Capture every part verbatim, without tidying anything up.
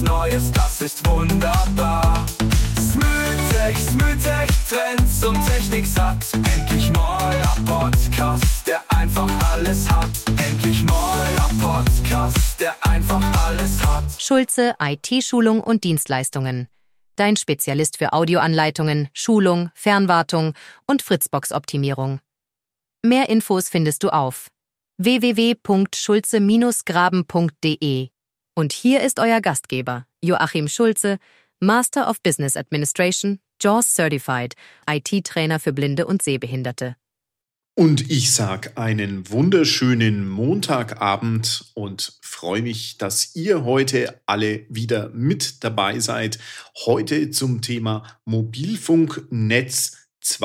Neues, das ist wunderbar. Smooth-Tech, Smooth-Tech, Trends und Technik satt. Endlich neuer Podcast, der einfach alles hat. Endlich neuer Podcast, der einfach alles hat. Schulze I T-Schulung und Dienstleistungen. Dein Spezialist für Audioanleitungen, Schulung, Fernwartung und Fritzbox-Optimierung. Mehr Infos findest du auf w w w punkt schulze graben punkt d e. Und hier ist euer Gastgeber, Joachim Schulze, Master of Business Administration, JAWS Certified, I T-Trainer für Blinde und Sehbehinderte. Und ich sage einen wunderschönen Montagabend und freue mich, dass ihr heute alle wieder mit dabei seid. Heute zum Thema Mobilfunknetz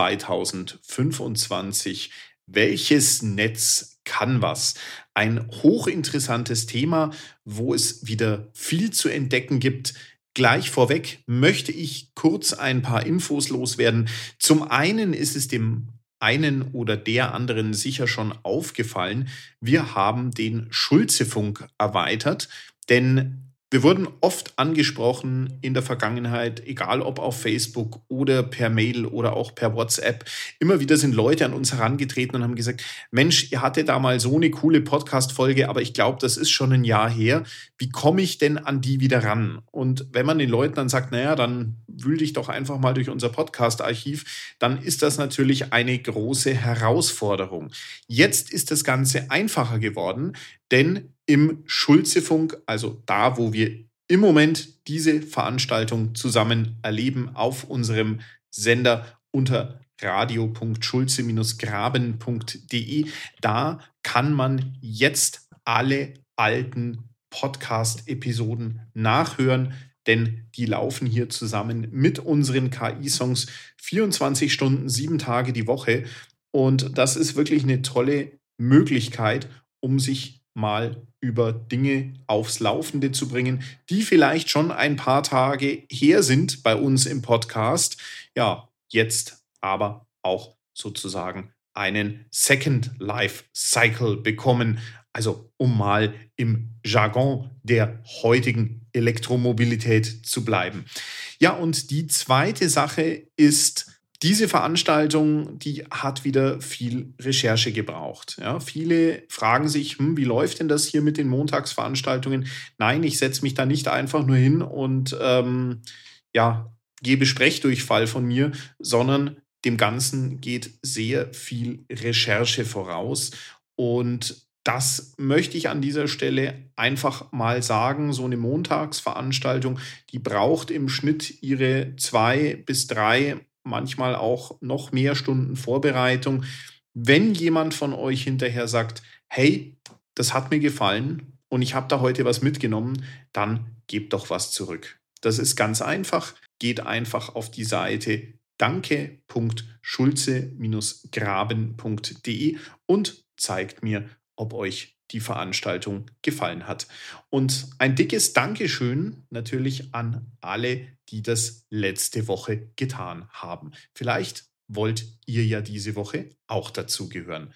zweitausendfünfundzwanzig. Welches Netz kann was? Ein hochinteressantes Thema, wo es wieder viel zu entdecken gibt. Gleich vorweg möchte ich kurz ein paar Infos loswerden. Zum einen ist es dem einen oder der anderen sicher schon aufgefallen, wir haben den Schulze-Funk erweitert, denn wir wurden oft angesprochen in der Vergangenheit, egal ob auf Facebook oder per Mail oder auch per WhatsApp. Immer wieder sind Leute an uns herangetreten und haben gesagt, Mensch, ihr hattet da mal so eine coole Podcast-Folge, aber ich glaube, das ist schon ein Jahr her. Wie komme ich denn an die wieder ran? Und wenn man den Leuten dann sagt, naja, dann wühl dich doch einfach mal durch unser Podcast-Archiv, dann ist das natürlich eine große Herausforderung. Jetzt ist das Ganze einfacher geworden, denn im Schulze-Funk, also da, wo wir im Moment diese Veranstaltung zusammen erleben, auf unserem Sender unter radio punkt schulze graben punkt d e, da kann man jetzt alle alten Podcast-Episoden nachhören, denn die laufen hier zusammen mit unseren K I-Songs vierundzwanzig Stunden, sieben Tage die Woche. Und das ist wirklich eine tolle Möglichkeit, um sich mal über Dinge aufs Laufende zu bringen, die vielleicht schon ein paar Tage her sind bei uns im Podcast. Ja, jetzt aber auch sozusagen einen Second Life Cycle bekommen. Also um mal im Jargon der heutigen Elektromobilität zu bleiben. Ja, und die zweite Sache ist, diese Veranstaltung, die hat wieder viel Recherche gebraucht. Ja, viele fragen sich, hm, wie läuft denn das hier mit den Montagsveranstaltungen? Nein, ich setze mich da nicht einfach nur hin und ähm, ja, gebe Sprechdurchfall von mir, sondern dem Ganzen geht sehr viel Recherche voraus. Und das möchte ich an dieser Stelle einfach mal sagen. So eine Montagsveranstaltung, die braucht im Schnitt ihre zwei bis drei, manchmal auch noch mehr Stunden Vorbereitung. Wenn jemand von euch hinterher sagt, hey, das hat mir gefallen und ich habe da heute was mitgenommen, dann gebt doch was zurück. Das ist ganz einfach. Geht einfach auf die Seite danke punkt schulze graben punkt d e und zeigt mir, ob euch die Veranstaltung gefallen hat. Und ein dickes Dankeschön natürlich an alle, die das letzte Woche getan haben. Vielleicht wollt ihr ja diese Woche auch dazugehören.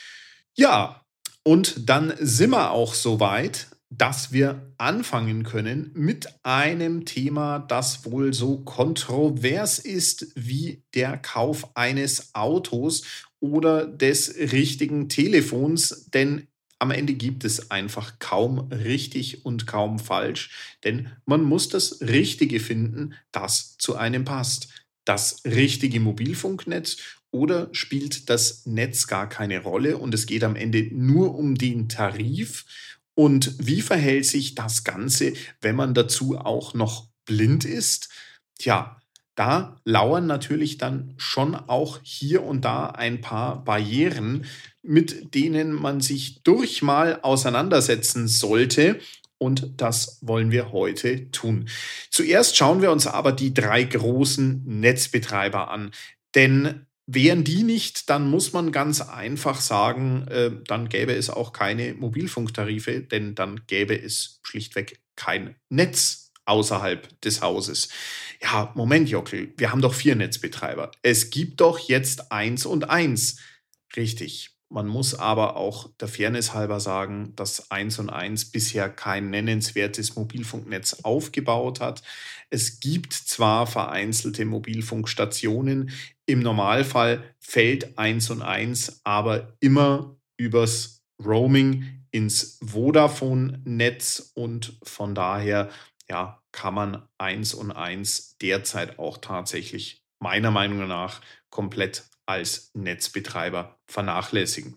Ja, und dann sind wir auch so weit, dass wir anfangen können mit einem Thema, das wohl so kontrovers ist wie der Kauf eines Autos oder des richtigen Telefons, denn am Ende gibt es einfach kaum richtig und kaum falsch, denn man muss das Richtige finden, das zu einem passt. Das richtige Mobilfunknetz oder spielt das Netz gar keine Rolle und es geht am Ende nur um den Tarif? Und wie verhält sich das Ganze, wenn man dazu auch noch blind ist? Tja, da lauern natürlich dann schon auch hier und da ein paar Barrieren, mit denen man sich durch mal auseinandersetzen sollte. Und das wollen wir heute tun. Zuerst schauen wir uns aber die drei großen Netzbetreiber an. Denn wären die nicht, dann muss man ganz einfach sagen, äh, dann gäbe es auch keine Mobilfunktarife, denn dann gäbe es schlichtweg kein Netz außerhalb des Hauses. Ja, Moment, Jockel, wir haben doch vier Netzbetreiber. Es gibt doch jetzt eins und eins. Richtig. Man muss aber auch der Fairness halber sagen, dass eins und eins bisher kein nennenswertes Mobilfunknetz aufgebaut hat. Es gibt zwar vereinzelte Mobilfunkstationen, im Normalfall fällt eins und eins aber immer übers Roaming ins Vodafone-Netz und von daher ja, kann man eins und eins derzeit auch tatsächlich meiner Meinung nach komplett als Netzbetreiber vernachlässigen.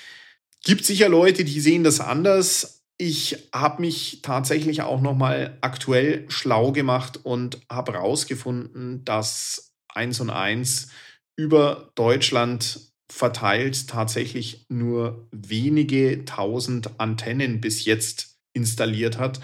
Gibt sicher Leute, die sehen das anders. Ich habe mich tatsächlich auch noch mal aktuell schlau gemacht und habe herausgefunden, dass eins und eins über Deutschland verteilt tatsächlich nur wenige tausend Antennen bis jetzt installiert hat.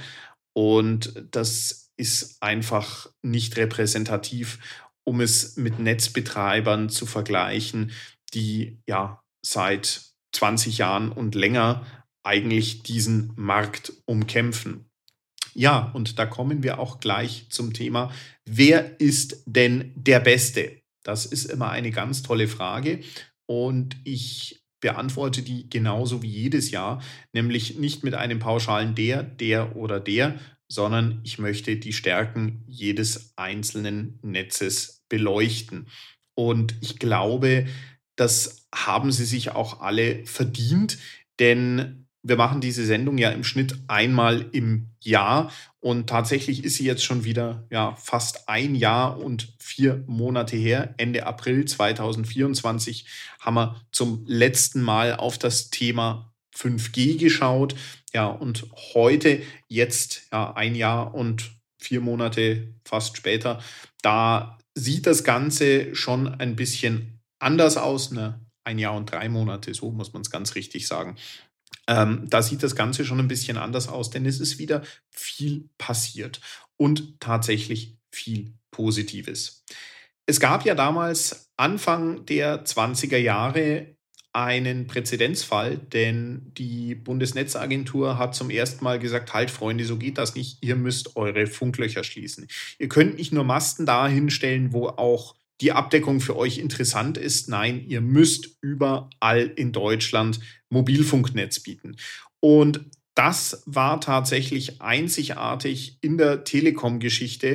Und das ist einfach nicht repräsentativ, um es mit Netzbetreibern zu vergleichen, die ja seit zwanzig Jahren und länger eigentlich diesen Markt umkämpfen. Ja, und da kommen wir auch gleich zum Thema, wer ist denn der Beste? Das ist immer eine ganz tolle Frage und ich beantworte die genauso wie jedes Jahr, nämlich nicht mit einem pauschalen der, der oder der, sondern ich möchte die Stärken jedes einzelnen Netzes beleuchten. Und ich glaube, das haben sie sich auch alle verdient, denn wir machen diese Sendung ja im Schnitt einmal im Jahr und tatsächlich ist sie jetzt schon wieder ja, fast ein Jahr und vier Monate her. Ende April zweitausendvierundzwanzig haben wir zum letzten Mal auf das Thema fünf G geschaut. Ja, und heute, jetzt ja, ein Jahr und vier Monate fast später, da sieht das Ganze schon ein bisschen anders aus. Ne? Ein Jahr und drei Monate, so muss man es ganz richtig sagen. Ähm, da sieht das Ganze schon ein bisschen anders aus, denn es ist wieder viel passiert und tatsächlich viel Positives. Es gab ja damals Anfang der zwanziger Jahre einen Präzedenzfall, denn die Bundesnetzagentur hat zum ersten Mal gesagt, halt Freunde, so geht das nicht, ihr müsst eure Funklöcher schließen. Ihr könnt nicht nur Masten dahin stellen, wo auch die Abdeckung für euch interessant ist. Nein, ihr müsst überall in Deutschland Mobilfunknetz bieten. Und das war tatsächlich einzigartig in der Telekom-Geschichte,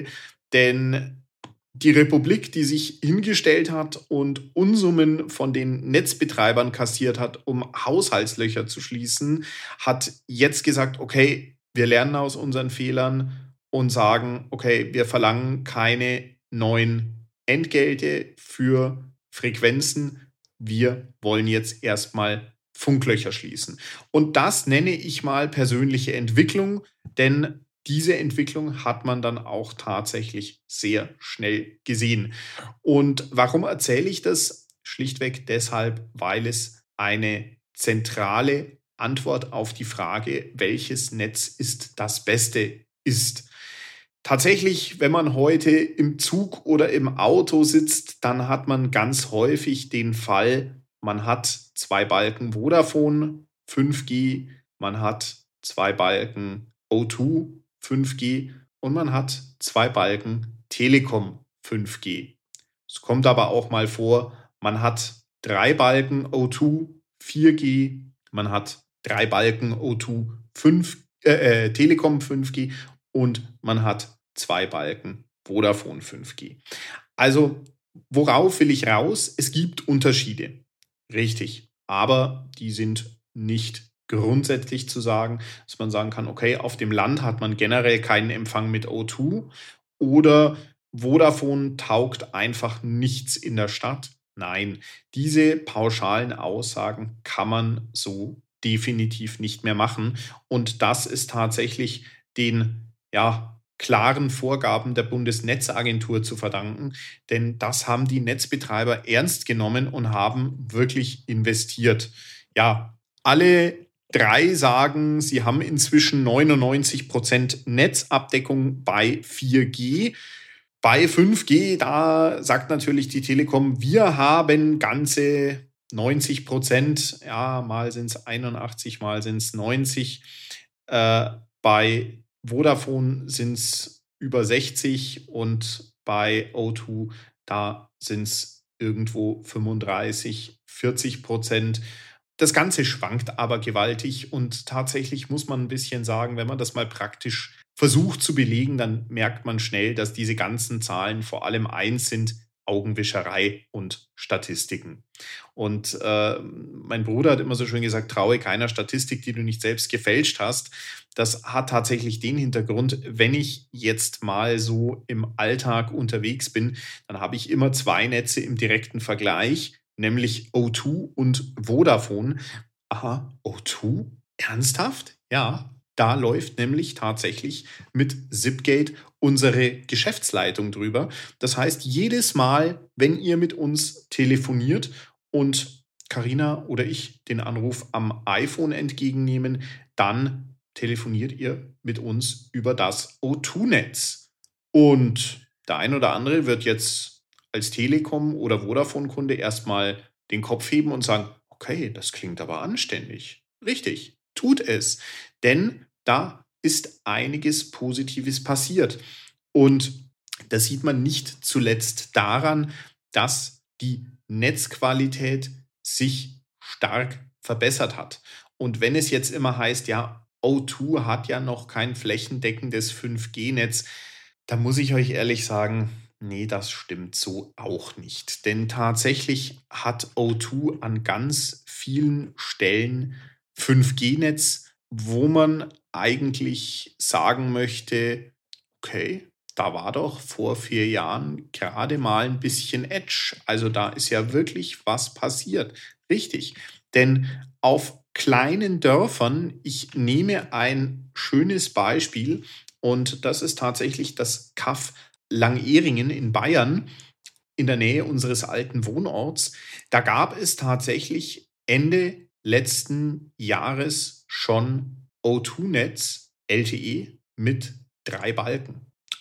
denn die Republik, die sich hingestellt hat und Unsummen von den Netzbetreibern kassiert hat, um Haushaltslöcher zu schließen, hat jetzt gesagt, okay, wir lernen aus unseren Fehlern und sagen, okay, wir verlangen keine neuen Entgelte für Frequenzen. Wir wollen jetzt erstmal Funklöcher schließen. Und das nenne ich mal persönliche Entwicklung, denn diese Entwicklung hat man dann auch tatsächlich sehr schnell gesehen. Und warum erzähle ich das? Schlichtweg deshalb, weil es eine zentrale Antwort auf die Frage, welches Netz ist das Beste, ist. Tatsächlich, wenn man heute im Zug oder im Auto sitzt, dann hat man ganz häufig den Fall, man hat zwei Balken Vodafone fünf G, man hat zwei Balken O zwei fünf G und man hat zwei Balken Telekom fünf G. Es kommt aber auch mal vor, man hat drei Balken O zwei vier G, man hat drei Balken O zwei fünf, äh, Telekom fünf G und man hat zwei Balken Vodafone fünf G. Also, worauf will ich raus? Es gibt Unterschiede. Richtig. Aber die sind nicht grundsätzlich zu sagen, dass man sagen kann, okay, auf dem Land hat man generell keinen Empfang mit O zwei oder Vodafone taugt einfach nichts in der Stadt. Nein, diese pauschalen Aussagen kann man so definitiv nicht mehr machen. Und das ist tatsächlich den, ja, klaren Vorgaben der Bundesnetzagentur zu verdanken, denn das haben die Netzbetreiber ernst genommen und haben wirklich investiert. Ja, alle drei sagen, sie haben inzwischen neunundneunzig Prozent Netzabdeckung bei vier G. Bei fünf G, da sagt natürlich die Telekom, wir haben ganze neunzig Prozent, ja, mal sind es einundachtzig, mal sind es neunzig. Äh, bei Vodafone sind es über sechzig und bei O zwei, da sind es irgendwo fünfunddreißig, vierzig Prozent. Das Ganze schwankt aber gewaltig und tatsächlich muss man ein bisschen sagen, wenn man das mal praktisch versucht zu belegen, dann merkt man schnell, dass diese ganzen Zahlen vor allem eins sind: Augenwischerei und Statistiken. Und äh, mein Bruder hat immer so schön gesagt, traue keiner Statistik, die du nicht selbst gefälscht hast. Das hat tatsächlich den Hintergrund, wenn ich jetzt mal so im Alltag unterwegs bin, dann habe ich immer zwei Netze im direkten Vergleich, nämlich O zwei und Vodafone. Aha, O zwei? Ernsthaft? Ja, da läuft nämlich tatsächlich mit Zipgate unsere Geschäftsleitung drüber. Das heißt, jedes Mal, wenn ihr mit uns telefoniert und Karina oder ich den Anruf am iPhone entgegennehmen, dann telefoniert ihr mit uns über das O zwei Netz. Und der ein oder andere wird jetzt als Telekom- oder Vodafone-Kunde erstmal den Kopf heben und sagen, okay, das klingt aber anständig. Richtig, tut es. Denn da ist einiges Positives passiert. Und das sieht man nicht zuletzt daran, dass die Netzqualität sich stark verbessert hat. Und wenn es jetzt immer heißt, ja, O zwei hat ja noch kein flächendeckendes fünf G Netz, da muss ich euch ehrlich sagen, nee, das stimmt so auch nicht. Denn tatsächlich hat O zwei an ganz vielen Stellen fünf G Netz, wo man eigentlich sagen möchte, okay, da war doch vor vier Jahren gerade mal ein bisschen Edge. Also da ist ja wirklich was passiert. Richtig. Denn auf kleinen Dörfern, ich nehme ein schönes Beispiel und das ist tatsächlich das Kaff Langehringen in Bayern in der Nähe unseres alten Wohnorts. Da gab es tatsächlich Ende letzten Jahres schon O zwei Netz L T E mit drei Balken.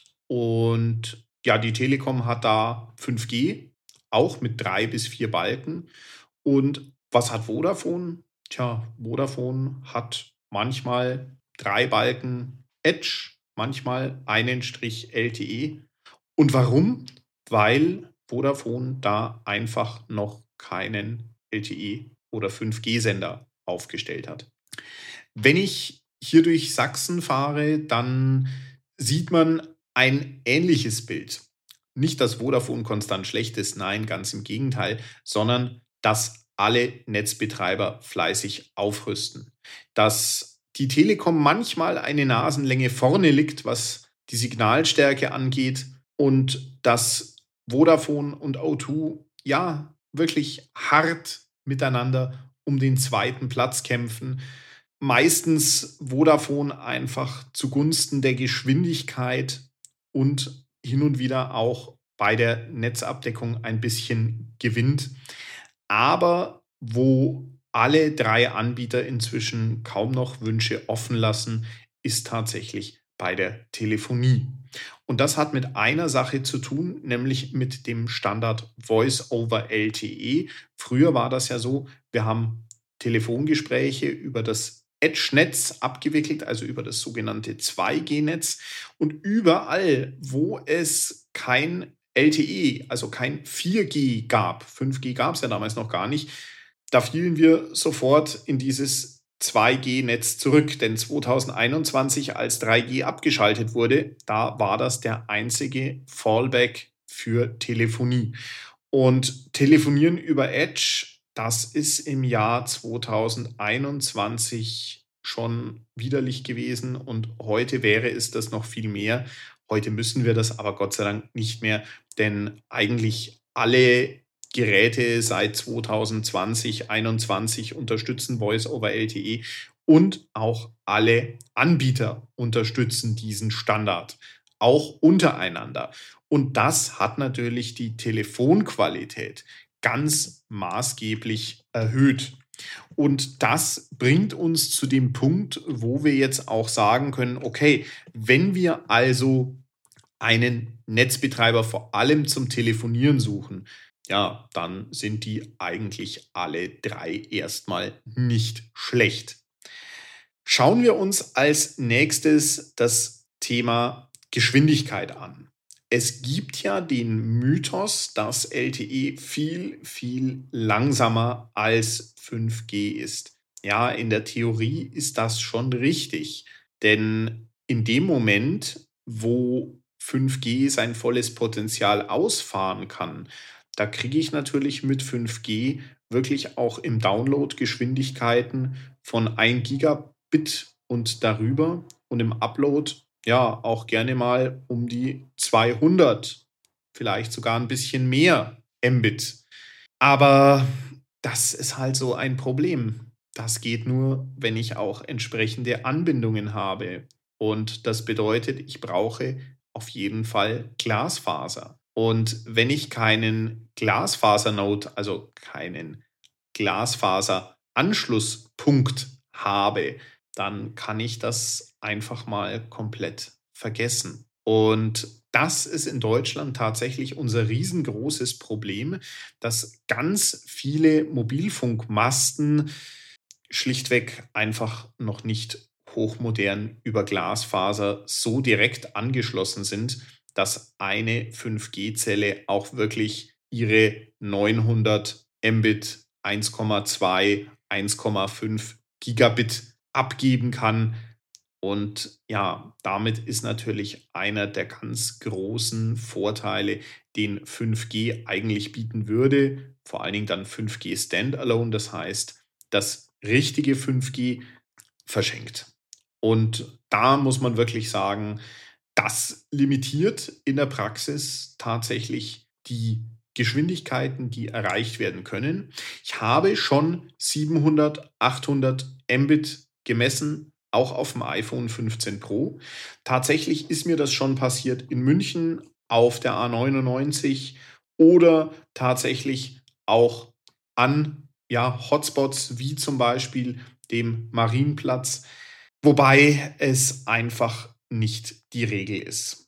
Und ja, die Telekom hat da fünf G, auch mit drei bis vier Balken. Und was hat Vodafone? Tja, Vodafone hat manchmal drei Balken Edge, manchmal einen Strich L T E. Und warum? Weil Vodafone da einfach noch keinen L T E- oder fünf G Sender aufgestellt hat. Wenn ich hier durch Sachsen fahre, dann sieht man ein ähnliches Bild. Nicht, dass Vodafone konstant schlecht ist, nein, ganz im Gegenteil, sondern dass alle Netzbetreiber fleißig aufrüsten. Dass die Telekom manchmal eine Nasenlänge vorne liegt, was die Signalstärke angeht, und dass Vodafone und O zwei ja wirklich hart miteinander um den zweiten Platz kämpfen. Meistens Vodafone einfach zugunsten der Geschwindigkeit und hin und wieder auch bei der Netzabdeckung ein bisschen gewinnt. Aber wo alle drei Anbieter inzwischen kaum noch Wünsche offen lassen, ist tatsächlich bei der Telefonie. Und das hat mit einer Sache zu tun, nämlich mit dem Standard Voice over L T E. Früher war das ja so, wir haben Telefongespräche über das Edge-Netz abgewickelt, also über das sogenannte zwei G Netz. Und überall, wo es kein L T E, also kein vier G gab, fünf G gab es ja damals noch gar nicht, da fielen wir sofort in dieses zwei G Netz zurück. Denn zweitausendeinundzwanzig, als drei G abgeschaltet wurde, da war das der einzige Fallback für Telefonie. Und Telefonieren über Edge, das ist im Jahr zweitausendeinundzwanzig schon widerlich gewesen und heute wäre es das noch viel mehr. Heute müssen wir das aber Gott sei Dank nicht mehr, denn eigentlich alle Geräte seit zweitausendzwanzig, einundzwanzig unterstützen Voice over L T E und auch alle Anbieter unterstützen diesen Standard, auch untereinander. Und das hat natürlich die Telefonqualität ganz maßgeblich erhöht. Und das bringt uns zu dem Punkt, wo wir jetzt auch sagen können, okay, wenn wir also einen Netzbetreiber vor allem zum Telefonieren suchen, ja, dann sind die eigentlich alle drei erstmal nicht schlecht. Schauen wir uns als nächstes das Thema Geschwindigkeit an. Es gibt ja den Mythos, dass L T E viel, viel langsamer als fünf G ist. Ja, in der Theorie ist das schon richtig, denn in dem Moment, wo fünf G sein volles Potenzial ausfahren kann, da kriege ich natürlich mit fünf G wirklich auch im Download Geschwindigkeiten von ein Gigabit und darüber und im Upload ja auch gerne mal um die zweihundert, vielleicht sogar ein bisschen mehr Mbit. Aber das ist halt so ein Problem. Das geht nur, wenn ich auch entsprechende Anbindungen habe. Und das bedeutet, ich brauche auf jeden Fall Glasfaser. Und wenn ich keinen Glasfasernode, also keinen Glasfaseranschlusspunkt habe, dann kann ich das einfach mal komplett vergessen. Und das ist in Deutschland tatsächlich unser riesengroßes Problem, dass ganz viele Mobilfunkmasten schlichtweg einfach noch nicht hochmodern über Glasfaser so direkt angeschlossen sind, dass eine fünf G-Zelle auch wirklich ihre neunhundert Mbit, eins Komma zwei, eins Komma fünf Gigabit abgeben kann. Und ja, damit ist natürlich einer der ganz großen Vorteile, den fünf G eigentlich bieten würde. Vor allen Dingen dann fünf G Standalone, das heißt, das richtige fünf G verschenkt. Und da muss man wirklich sagen, das limitiert in der Praxis tatsächlich die Geschwindigkeiten, die erreicht werden können. Ich habe schon siebenhundert, achthundert Mbit gemessen, auch auf dem iPhone fünfzehn Pro. Tatsächlich ist mir das schon passiert in München auf der A neunundneunzig oder tatsächlich auch an ja, Hotspots wie zum Beispiel dem Marienplatz, wobei es einfach nicht die Regel ist.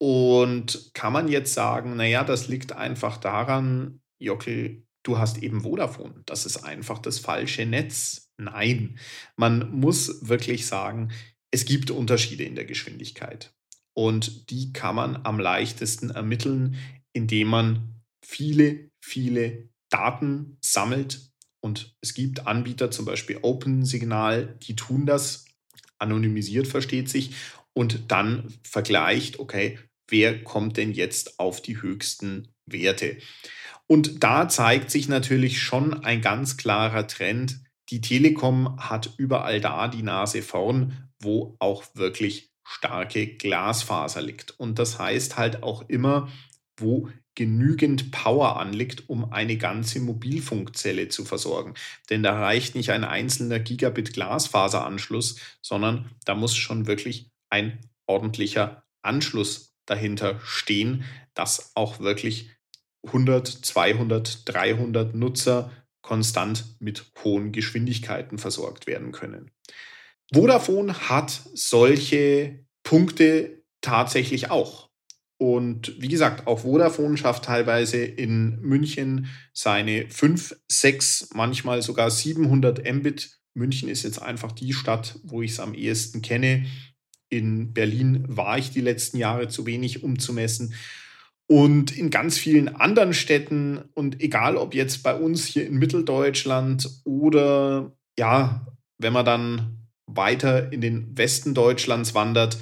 Und kann man jetzt sagen, naja, das liegt einfach daran, Jockel, du hast eben Vodafone, das ist einfach das falsche Netz. Nein, man muss wirklich sagen, es gibt Unterschiede in der Geschwindigkeit. Und die kann man am leichtesten ermitteln, indem man viele, viele Daten sammelt. Und es gibt Anbieter, zum Beispiel OpenSignal, die tun das, anonymisiert versteht sich, und dann vergleicht, okay, wer kommt denn jetzt auf die höchsten Werte? Und da zeigt sich natürlich schon ein ganz klarer Trend. Die Telekom hat überall da die Nase vorn, wo auch wirklich starke Glasfaser liegt. Und das heißt halt auch immer, wo genügend Power anliegt, um eine ganze Mobilfunkzelle zu versorgen. Denn da reicht nicht ein einzelner Gigabit Glasfaseranschluss, sondern da muss schon wirklich ein ordentlicher Anschluss dahinter stehen, dass auch wirklich hundert, zweihundert, dreihundert Nutzer konstant mit hohen Geschwindigkeiten versorgt werden können. Vodafone hat solche Punkte tatsächlich auch. Und wie gesagt, auch Vodafone schafft teilweise in München seine fünf, sechs, manchmal sogar siebenhundert Mbit. München ist jetzt einfach die Stadt, wo ich es am ehesten kenne. In Berlin war ich die letzten Jahre zu wenig, um zu messen. Und in ganz vielen anderen Städten, und egal ob jetzt bei uns hier in Mitteldeutschland oder ja, wenn man dann weiter in den Westen Deutschlands wandert,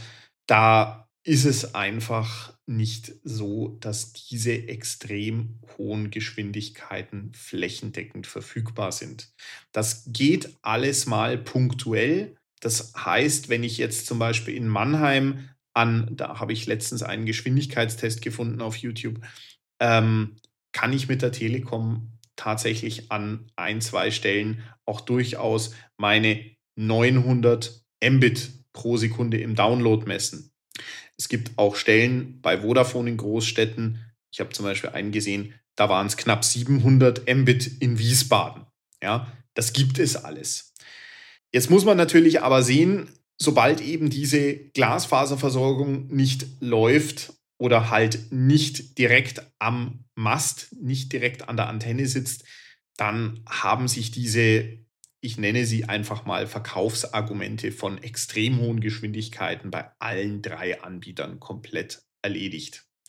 da ist es einfach nicht so, dass diese extrem hohen Geschwindigkeiten flächendeckend verfügbar sind. Das geht alles mal punktuell. Das heißt, wenn ich jetzt zum Beispiel in Mannheim an, da habe ich letztens einen Geschwindigkeitstest gefunden auf YouTube, ähm, kann ich mit der Telekom tatsächlich an ein, zwei Stellen auch durchaus meine neunhundert Mbit pro Sekunde im Download messen. Es gibt auch Stellen bei Vodafone in Großstädten, ich habe zum Beispiel einen gesehen, da waren es knapp siebenhundert Mbit in Wiesbaden. Ja, das gibt es alles. Jetzt muss man natürlich aber sehen, sobald eben diese Glasfaserversorgung nicht läuft oder halt nicht direkt am Mast, nicht direkt an der Antenne sitzt, dann haben sich diese, ich nenne sie einfach mal Verkaufsargumente von extrem hohen Geschwindigkeiten bei allen drei Anbietern komplett erledigt.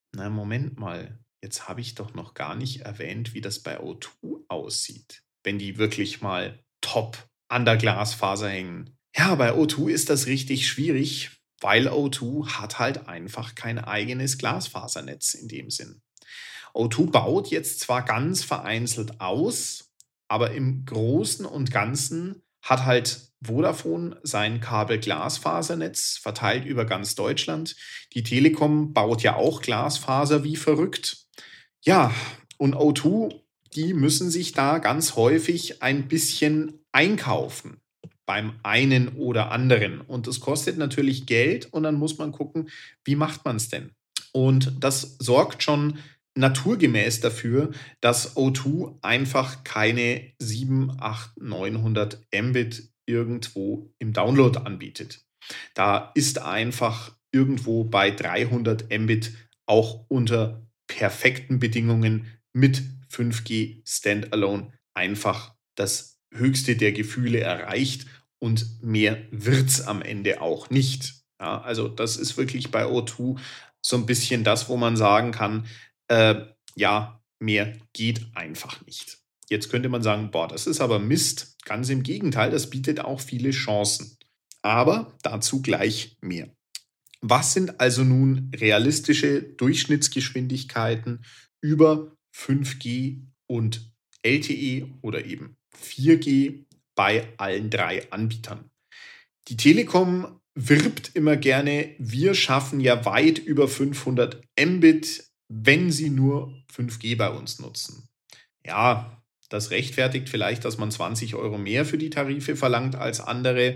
Na, Moment mal. Jetzt habe ich doch noch gar nicht erwähnt, wie das bei O zwei aussieht, wenn die wirklich mal top an der Glasfaser hängen. Ja, bei O zwei ist das richtig schwierig, weil O zwei hat halt einfach kein eigenes Glasfasernetz in dem Sinn. O zwei baut jetzt zwar ganz vereinzelt aus, aber im Großen und Ganzen hat halt Vodafone sein Kabel-Glasfasernetz verteilt über ganz Deutschland. Die Telekom baut ja auch Glasfaser wie verrückt. Ja, und O zwei, die müssen sich da ganz häufig ein bisschen einkaufen beim einen oder anderen. Und das kostet natürlich Geld und dann muss man gucken, wie macht man es denn? Und das sorgt schon naturgemäß dafür, dass O zwei einfach keine siebenhundert, achthundert, neunhundert Mbit irgendwo im Download anbietet. Da ist einfach irgendwo bei dreihundert Mbit auch unter perfekten Bedingungen mit fünf G Standalone einfach das höchste der Gefühle erreicht und mehr wird's am Ende auch nicht. Ja, also das ist wirklich bei O zwei so ein bisschen das, wo man sagen kann, äh, ja, mehr geht einfach nicht. Jetzt könnte man sagen, boah, das ist aber Mist. Ganz im Gegenteil, das bietet auch viele Chancen. Aber dazu gleich mehr. Was sind also nun realistische Durchschnittsgeschwindigkeiten über fünf G und L T E oder eben vier G bei allen drei Anbietern? Die Telekom wirbt immer gerne, wir schaffen ja weit über fünfhundert Mbit, wenn Sie nur fünf G bei uns nutzen. Ja, das rechtfertigt vielleicht, dass man zwanzig Euro mehr für die Tarife verlangt als andere,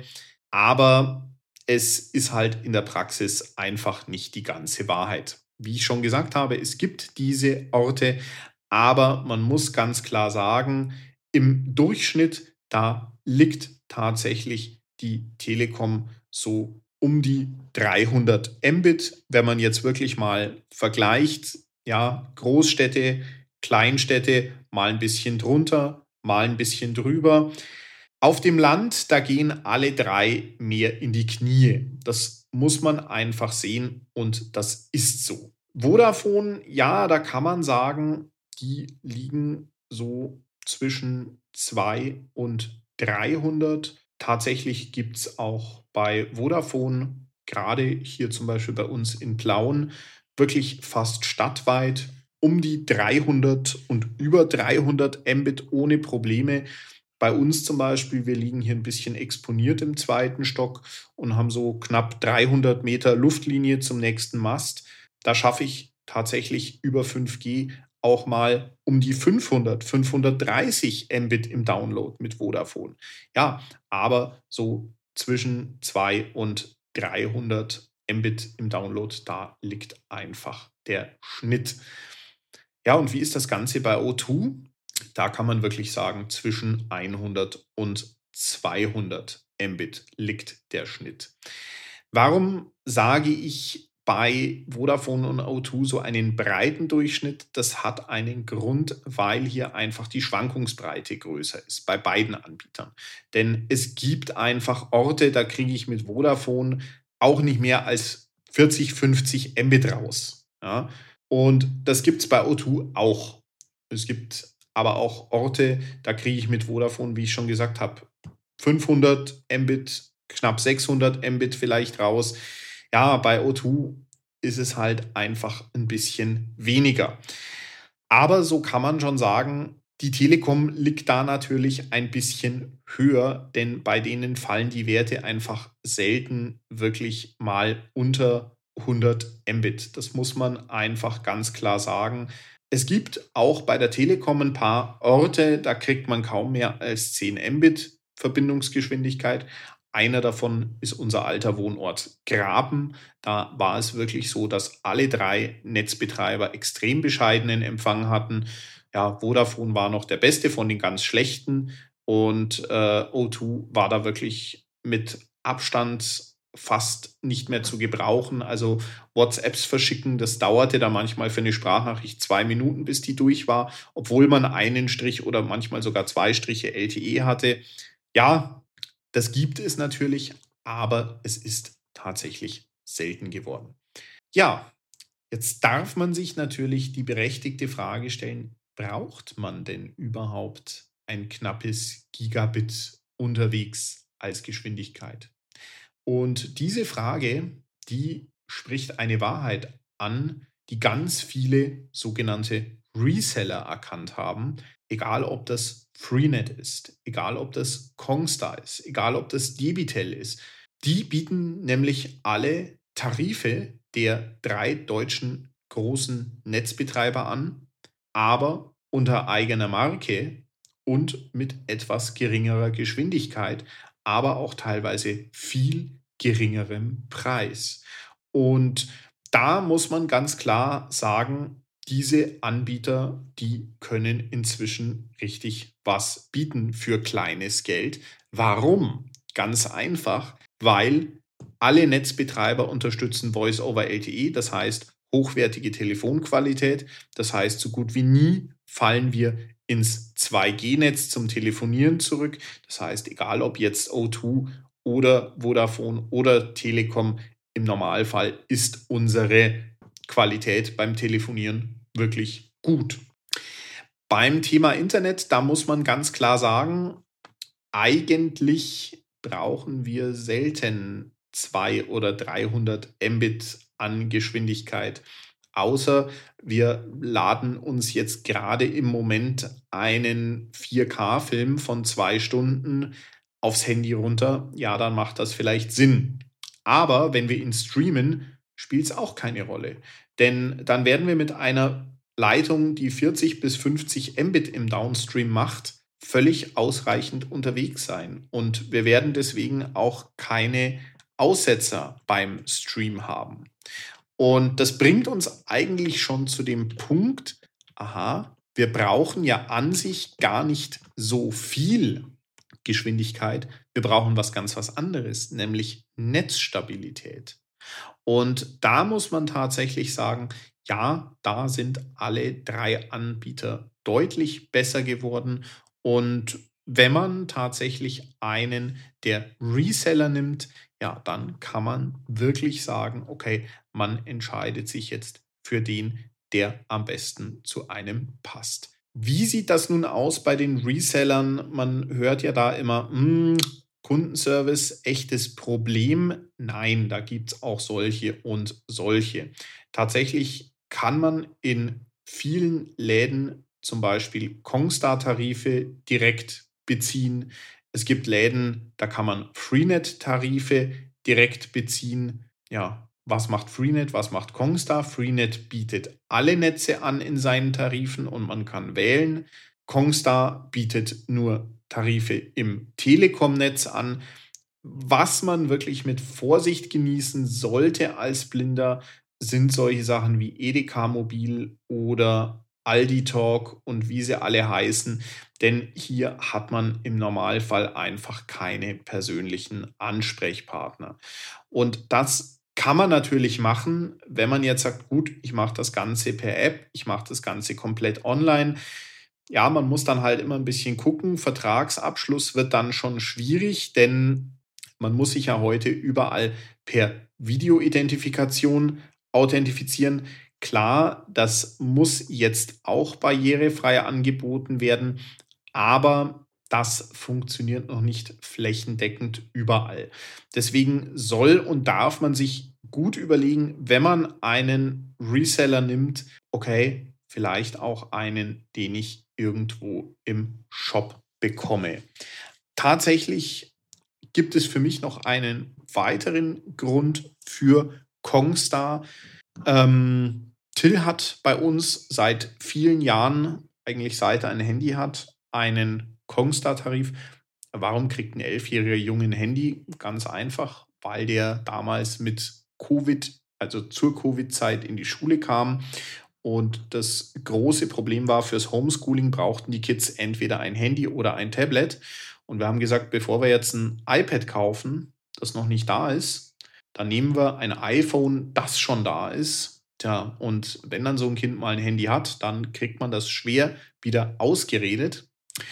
aber es ist halt in der Praxis einfach nicht die ganze Wahrheit. Wie ich schon gesagt habe, es gibt diese Orte, aber man muss ganz klar sagen, im Durchschnitt, da liegt tatsächlich die Telekom so um die dreihundert Mbit. Wenn man jetzt wirklich mal vergleicht, ja, Großstädte, Kleinstädte, mal ein bisschen drunter, mal ein bisschen drüber. Auf dem Land, da gehen alle drei mehr in die Knie. Das muss man einfach sehen und das ist so. Vodafone, ja, da kann man sagen, die liegen so zwischen zweihundert und dreihundert. Tatsächlich gibt es auch bei Vodafone, gerade hier zum Beispiel bei uns in Plauen, wirklich fast stadtweit um die dreihundert und über dreihundert Mbit ohne Probleme. Bei uns zum Beispiel, wir liegen hier ein bisschen exponiert im zweiten Stock und haben so knapp dreihundert Meter Luftlinie zum nächsten Mast. Da schaffe ich tatsächlich über fünf G auch mal um die fünfhundert, fünfhundertdreißig Mbit im Download mit Vodafone. Ja, aber so zwischen zweihundert und dreihundert Mbit im Download, da liegt einfach der Schnitt. Ja, und wie ist das Ganze bei O zwei? Da kann man wirklich sagen, zwischen hundert und zweihundert Mbit liegt der Schnitt. Warum sage ich bei Vodafone und O zwei so einen breiten Durchschnitt? Das hat einen Grund, weil hier einfach die Schwankungsbreite größer ist bei beiden Anbietern. Denn es gibt einfach Orte, da kriege ich mit Vodafone auch nicht mehr als vierzig, fünfzig Mbit raus. Ja? Und das gibt es bei O zwei auch. Es gibt aber auch Orte, da kriege ich mit Vodafone, wie ich schon gesagt habe, fünfhundert Mbit, knapp sechshundert Mbit vielleicht raus. Ja, bei O zwei ist es halt einfach ein bisschen weniger. Aber so kann man schon sagen, die Telekom liegt da natürlich ein bisschen höher, denn bei denen fallen die Werte einfach selten wirklich mal unter hundert Mbit. Das muss man einfach ganz klar sagen. Es gibt auch bei der Telekom ein paar Orte, da kriegt man kaum mehr als zehn Mbit Verbindungsgeschwindigkeit. Einer davon ist unser alter Wohnort Graben. Da war es wirklich so, dass alle drei Netzbetreiber extrem bescheidenen Empfang hatten. Ja, Vodafone war noch der beste von den ganz schlechten und äh, O zwei war da wirklich mit Abstand fast nicht mehr zu gebrauchen. Also WhatsApps verschicken, das dauerte da manchmal für eine Sprachnachricht zwei Minuten, bis die durch war, obwohl man einen Strich oder manchmal sogar zwei Striche L T E hatte. Ja, das gibt es natürlich, aber es ist tatsächlich selten geworden. Ja, Jetzt darf man sich natürlich die berechtigte Frage stellen, braucht man denn überhaupt ein knappes Gigabit unterwegs als Geschwindigkeit? Und diese Frage, die spricht eine Wahrheit an, die ganz viele sogenannte Reseller erkannt haben, egal ob das Freenet ist, egal ob das Kongstar ist, egal ob das Debitel ist. Die bieten nämlich alle Tarife der drei deutschen großen Netzbetreiber an, aber unter eigener Marke und mit etwas geringerer Geschwindigkeit, aber auch teilweise viel geringerem Preis. Und da muss man ganz klar sagen, diese Anbieter, die können inzwischen richtig was bieten für kleines Geld. Warum? Ganz einfach, weil alle Netzbetreiber unterstützen Voice over L T E, das heißt hochwertige Telefonqualität. Das heißt, so gut wie nie fallen wir ins zwei G Netz zum Telefonieren zurück. Das heißt, egal ob jetzt O zwei oder Vodafone oder Telekom, im Normalfall ist unsere Qualität beim Telefonieren wirklich gut. Beim Thema Internet, da muss man ganz klar sagen, eigentlich brauchen wir selten zweihundert oder dreihundert Mbit an Geschwindigkeit, außer wir laden uns jetzt gerade im Moment einen vier K-Film von zwei Stunden aufs Handy runter. Ja, dann macht das vielleicht Sinn. Aber wenn wir ihn streamen, spielt es auch keine Rolle. Denn dann werden wir mit einer Leitung, die vierzig bis fünfzig Mbit im Downstream macht, völlig ausreichend unterwegs sein. Und wir werden deswegen auch keine Aussetzer beim Stream haben. Und das bringt uns eigentlich schon zu dem Punkt, aha, wir brauchen ja an sich gar nicht so viel Geschwindigkeit. Wir brauchen was ganz was anderes, nämlich Netzstabilität. Und da muss man tatsächlich sagen, ja, da sind alle drei Anbieter deutlich besser geworden. Und wenn man tatsächlich einen der Reseller nimmt, ja, dann kann man wirklich sagen, okay, man entscheidet sich jetzt für den, der am besten zu einem passt. Wie sieht das nun aus bei den Resellern? Man hört ja da immer, mh, Kundenservice, echtes Problem. Nein, da gibt es auch solche und solche. Tatsächlich kann man in vielen Läden zum Beispiel Kongstar-Tarife direkt beziehen. Es gibt Läden, da kann man Freenet-Tarife direkt beziehen. Ja, was macht Freenet, was macht Kongstar? Freenet bietet alle Netze an in seinen Tarifen und man kann wählen. Kongstar bietet nur Tarife im Telekom-Netz an. Was man wirklich mit Vorsicht genießen sollte als Blinder, sind solche Sachen wie Edeka Mobil oder Aldi Talk und wie sie alle heißen. Denn hier hat man im Normalfall einfach keine persönlichen Ansprechpartner. Und das kann man natürlich machen, wenn man jetzt sagt, gut, ich mache das Ganze per App, ich mache das Ganze komplett online. Ja, man muss dann halt immer ein bisschen gucken. Vertragsabschluss wird dann schon schwierig, denn man muss sich ja heute überall per Videoidentifikation authentifizieren. Klar, das muss jetzt auch barrierefrei angeboten werden, aber das funktioniert noch nicht flächendeckend überall. Deswegen soll und darf man sich gut überlegen, wenn man einen Reseller nimmt, okay, vielleicht auch einen, den ich irgendwo im Shop bekomme. Tatsächlich gibt es für mich noch einen weiteren Grund für Kongstar. Ähm, Till hat bei uns seit vielen Jahren, eigentlich seit er ein Handy hat, einen Kongstar-Tarif. Warum kriegt ein elfjähriger Junge ein Handy? Ganz einfach, weil der damals mit Covid, also zur Covid-Zeit in die Schule kam. Und das große Problem war, fürs Homeschooling brauchten die Kids entweder ein Handy oder ein Tablet. Und wir haben gesagt, bevor wir jetzt ein iPad kaufen, das noch nicht da ist, dann nehmen wir ein iPhone, das schon da ist. Tja, und wenn dann so ein Kind mal ein Handy hat, dann kriegt man das schwer wieder ausgeredet.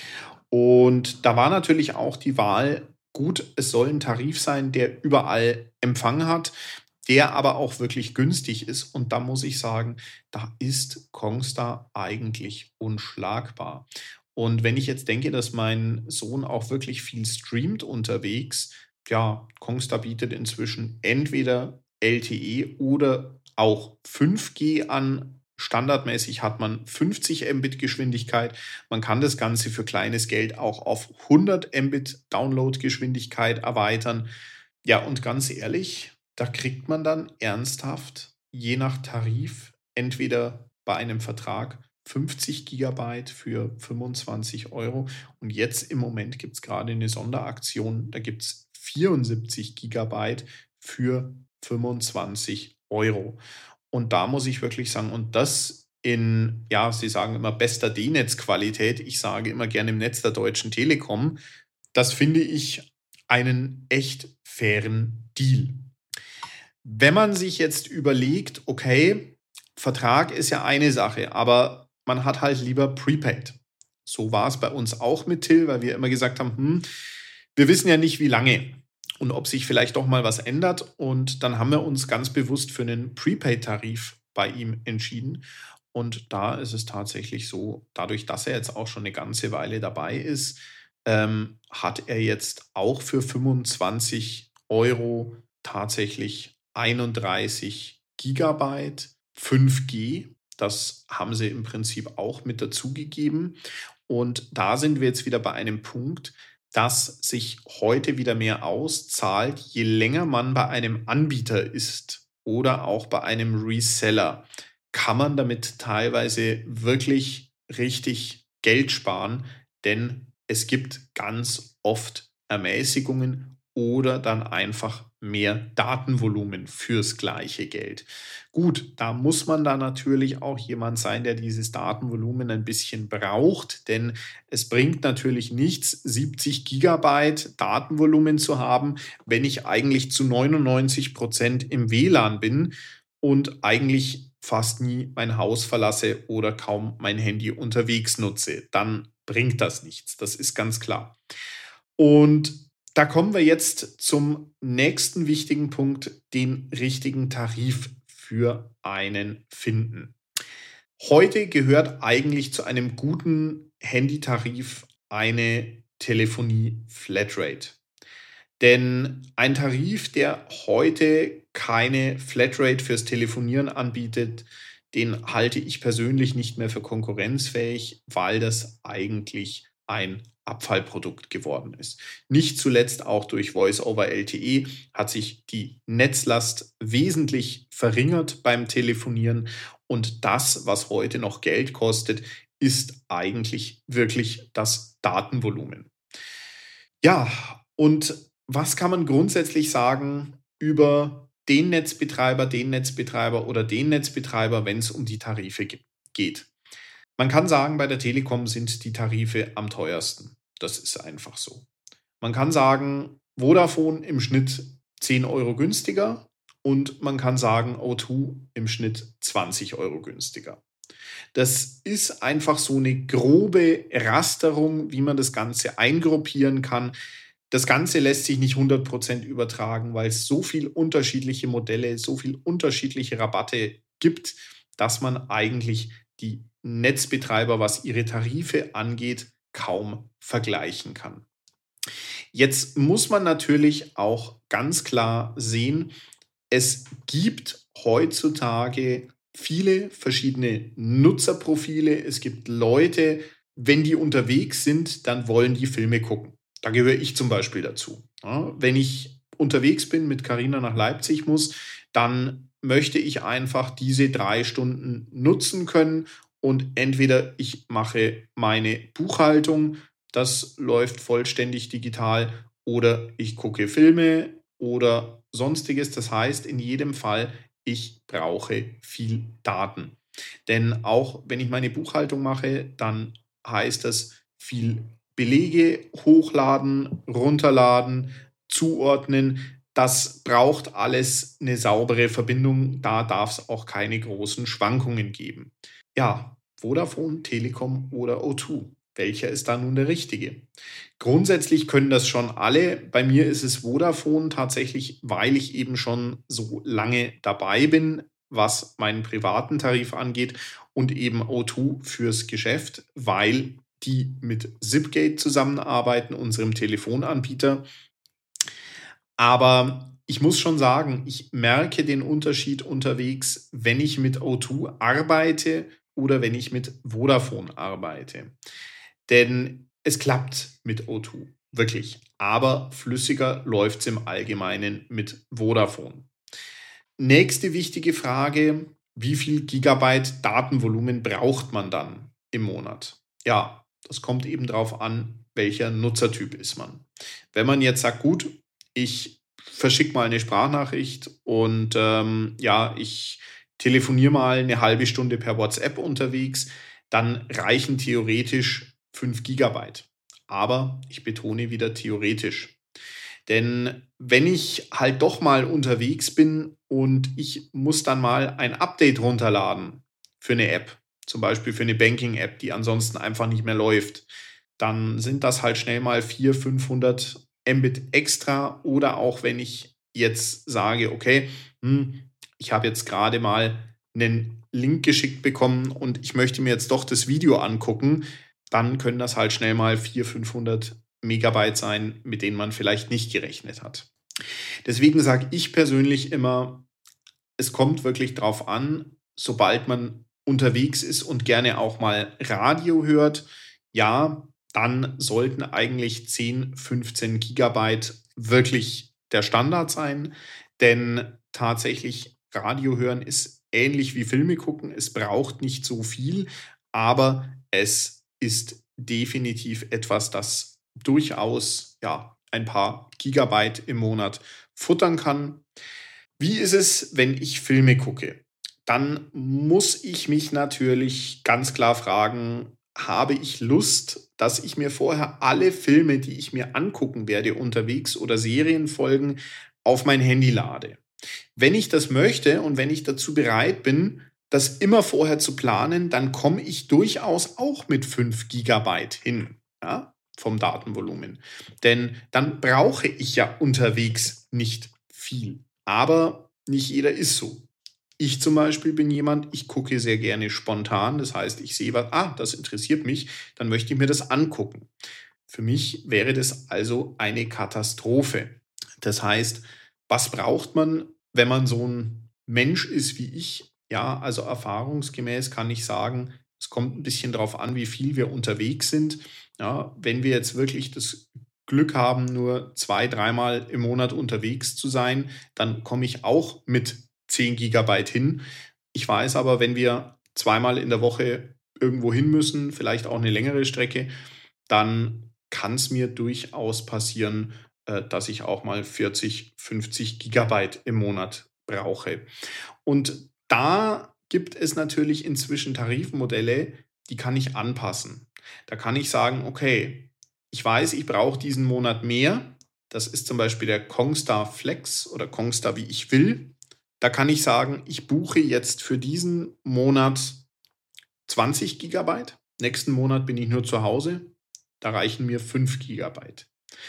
Und da war natürlich auch die Wahl, gut, es soll ein Tarif sein, der überall Empfang hat. der aber auch wirklich günstig ist. Und da muss ich sagen, da ist Kongstar eigentlich unschlagbar. Und wenn ich jetzt denke, dass mein Sohn auch wirklich viel streamt unterwegs, ja, Kongstar bietet inzwischen entweder L T E oder auch fünf G an. Standardmäßig hat man fünfzig Mbit Geschwindigkeit. Man kann das Ganze für kleines Geld auch auf hundert Mbit Downloadgeschwindigkeit erweitern. Ja, und ganz ehrlich, da kriegt man dann ernsthaft, je nach Tarif, entweder bei einem Vertrag fünfzig Gigabyte für fünfundzwanzig Euro und jetzt im Moment gibt es gerade eine Sonderaktion, da gibt es vierundsiebzig Gigabyte für fünfundzwanzig Euro. Und da muss ich wirklich sagen, und das in, ja, Sie sagen immer bester D-Netz-Qualität, ich sage immer gerne im Netz der Deutschen Telekom, das finde ich einen echt fairen Deal. Wenn man sich jetzt überlegt, okay, Vertrag ist ja eine Sache, aber man hat halt lieber Prepaid. So war es bei uns auch mit Till, weil wir immer gesagt haben, hm, wir wissen ja nicht, wie lange und ob sich vielleicht doch mal was ändert. Und dann haben wir uns ganz bewusst für einen Prepaid-Tarif bei ihm entschieden. Und da ist es tatsächlich so, dadurch, dass er jetzt auch schon eine ganze Weile dabei ist, ähm, hat er jetzt auch für fünfundzwanzig Euro tatsächlich einunddreißig Gigabyte fünf G. Das haben sie im Prinzip auch mit dazugegeben. Und da sind wir jetzt wieder bei einem Punkt, das sich heute wieder mehr auszahlt, je länger man bei einem Anbieter ist oder auch bei einem Reseller, kann man damit teilweise wirklich richtig Geld sparen, denn es gibt ganz oft Ermäßigungen oder dann einfach mehr Datenvolumen fürs gleiche Geld. Gut, da muss man dann natürlich auch jemand sein, der dieses Datenvolumen ein bisschen braucht, denn es bringt natürlich nichts, siebzig Gigabyte Datenvolumen zu haben, wenn ich eigentlich zu neunundneunzig Prozent im W L A N bin und eigentlich fast nie mein Haus verlasse oder kaum mein Handy unterwegs nutze. Dann bringt das nichts, das ist ganz klar. Und da kommen wir jetzt zum nächsten wichtigen Punkt, den richtigen Tarif für einen finden. Heute gehört eigentlich zu einem guten Handytarif eine Telefonie-Flatrate. Denn ein Tarif, der heute keine Flatrate fürs Telefonieren anbietet, den halte ich persönlich nicht mehr für konkurrenzfähig, weil das eigentlich ein Abfallprodukt geworden ist. Nicht zuletzt auch durch Voice-over-L T E hat sich die Netzlast wesentlich verringert beim Telefonieren und das, was heute noch Geld kostet, ist eigentlich wirklich das Datenvolumen. Ja, und was kann man grundsätzlich sagen über den Netzbetreiber, den Netzbetreiber oder den Netzbetreiber, wenn es um die Tarife geht? Man kann sagen, bei der Telekom sind die Tarife am teuersten. Das ist einfach so. Man kann sagen, Vodafone im Schnitt zehn Euro günstiger und man kann sagen, O zwei im Schnitt zwanzig Euro günstiger. Das ist einfach so eine grobe Rasterung, wie man das Ganze eingruppieren kann. Das Ganze lässt sich nicht hundert Prozent übertragen, weil es so viele unterschiedliche Modelle, so viele unterschiedliche Rabatte gibt, dass man eigentlich die Netzbetreiber, was ihre Tarife angeht, kaum vergleichen kann. Jetzt muss man natürlich auch ganz klar sehen, es gibt heutzutage viele verschiedene Nutzerprofile. Es gibt Leute, wenn die unterwegs sind, dann wollen die Filme gucken. Da gehöre ich zum Beispiel dazu. Ja, wenn ich unterwegs bin, mit Carina nach Leipzig muss, dann möchte ich einfach diese drei Stunden nutzen können und entweder ich mache meine Buchhaltung, das läuft vollständig digital, oder ich gucke Filme oder sonstiges. Das heißt, in jedem Fall, ich brauche viel Daten. Denn auch wenn ich meine Buchhaltung mache, dann heißt das viel Belege hochladen, runterladen, zuordnen. Das braucht alles eine saubere Verbindung. Da darf es auch keine großen Schwankungen geben. Ja, Vodafone, Telekom oder O zwei. Welcher ist da nun der richtige? Grundsätzlich können das schon alle. Bei mir ist es Vodafone tatsächlich, weil ich eben schon so lange dabei bin, was meinen privaten Tarif angeht, und eben O zwei fürs Geschäft, weil die mit Zipgate zusammenarbeiten, unserem Telefonanbieter. Aber ich muss schon sagen, ich merke den Unterschied unterwegs, wenn ich mit O zwei arbeite oder wenn ich mit Vodafone arbeite. Denn es klappt mit O zwei, wirklich. Aber flüssiger läuft es im Allgemeinen mit Vodafone. Nächste wichtige Frage: Wie viel Gigabyte Datenvolumen braucht man dann im Monat? Ja, das kommt eben darauf an, welcher Nutzertyp ist man. Wenn man jetzt sagt, gut, ich verschicke mal eine Sprachnachricht und ähm, ja, ich telefoniere mal eine halbe Stunde per WhatsApp unterwegs, dann reichen theoretisch fünf Gigabyte. Aber ich betone wieder theoretisch. Denn wenn ich halt doch mal unterwegs bin und ich muss dann mal ein Update runterladen für eine App, zum Beispiel für eine Banking-App, die ansonsten einfach nicht mehr läuft, dann sind das halt schnell mal vierhundert, fünfhundert Mbit extra. Oder auch wenn ich jetzt sage, okay, hm, ich habe jetzt gerade mal einen Link geschickt bekommen und ich möchte mir jetzt doch das Video angucken, dann können das halt schnell mal vierhundert, fünfhundert Megabyte sein, mit denen man vielleicht nicht gerechnet hat. Deswegen sage ich persönlich immer, es kommt wirklich drauf an, sobald man unterwegs ist und gerne auch mal Radio hört, ja, dann sollten eigentlich zehn, fünfzehn Gigabyte wirklich der Standard sein, denn tatsächlich Radio hören ist ähnlich wie Filme gucken, es braucht nicht so viel, aber es ist definitiv etwas, das durchaus ja, ein paar Gigabyte im Monat futtern kann. Wie ist es, wenn ich Filme gucke? Dann muss ich mich natürlich ganz klar fragen, habe ich Lust, dass ich mir vorher alle Filme, die ich mir angucken werde unterwegs oder Serienfolgen, auf mein Handy lade? Wenn ich das möchte und wenn ich dazu bereit bin, das immer vorher zu planen, dann komme ich durchaus auch mit fünf Gigabyte hin, ja, vom Datenvolumen. Denn dann brauche ich ja unterwegs nicht viel. Aber nicht jeder ist so. Ich zum Beispiel bin jemand, ich gucke sehr gerne spontan. Das heißt, ich sehe was, ah, das interessiert mich, dann möchte ich mir das angucken. Für mich wäre das also eine Katastrophe. Das heißt, was braucht man, wenn man so ein Mensch ist wie ich? Ja, also erfahrungsgemäß kann ich sagen, es kommt ein bisschen darauf an, wie viel wir unterwegs sind. Ja, wenn wir jetzt wirklich das Glück haben, nur zwei, dreimal im Monat unterwegs zu sein, dann komme ich auch mit zehn Gigabyte hin. Ich weiß aber, wenn wir zweimal in der Woche irgendwo hin müssen, vielleicht auch eine längere Strecke, dann kann es mir durchaus passieren, dass ich auch mal vierzig, fünfzig Gigabyte im Monat brauche. Und da gibt es natürlich inzwischen Tarifmodelle, die kann ich anpassen. Da kann ich sagen, okay, ich weiß, ich brauche diesen Monat mehr. Das ist zum Beispiel der Kongstar Flex oder Kongstar wie ich will. Da kann ich sagen, ich buche jetzt für diesen Monat zwanzig Gigabyte. Nächsten Monat bin ich nur zu Hause. Da reichen mir fünf Gigabyte.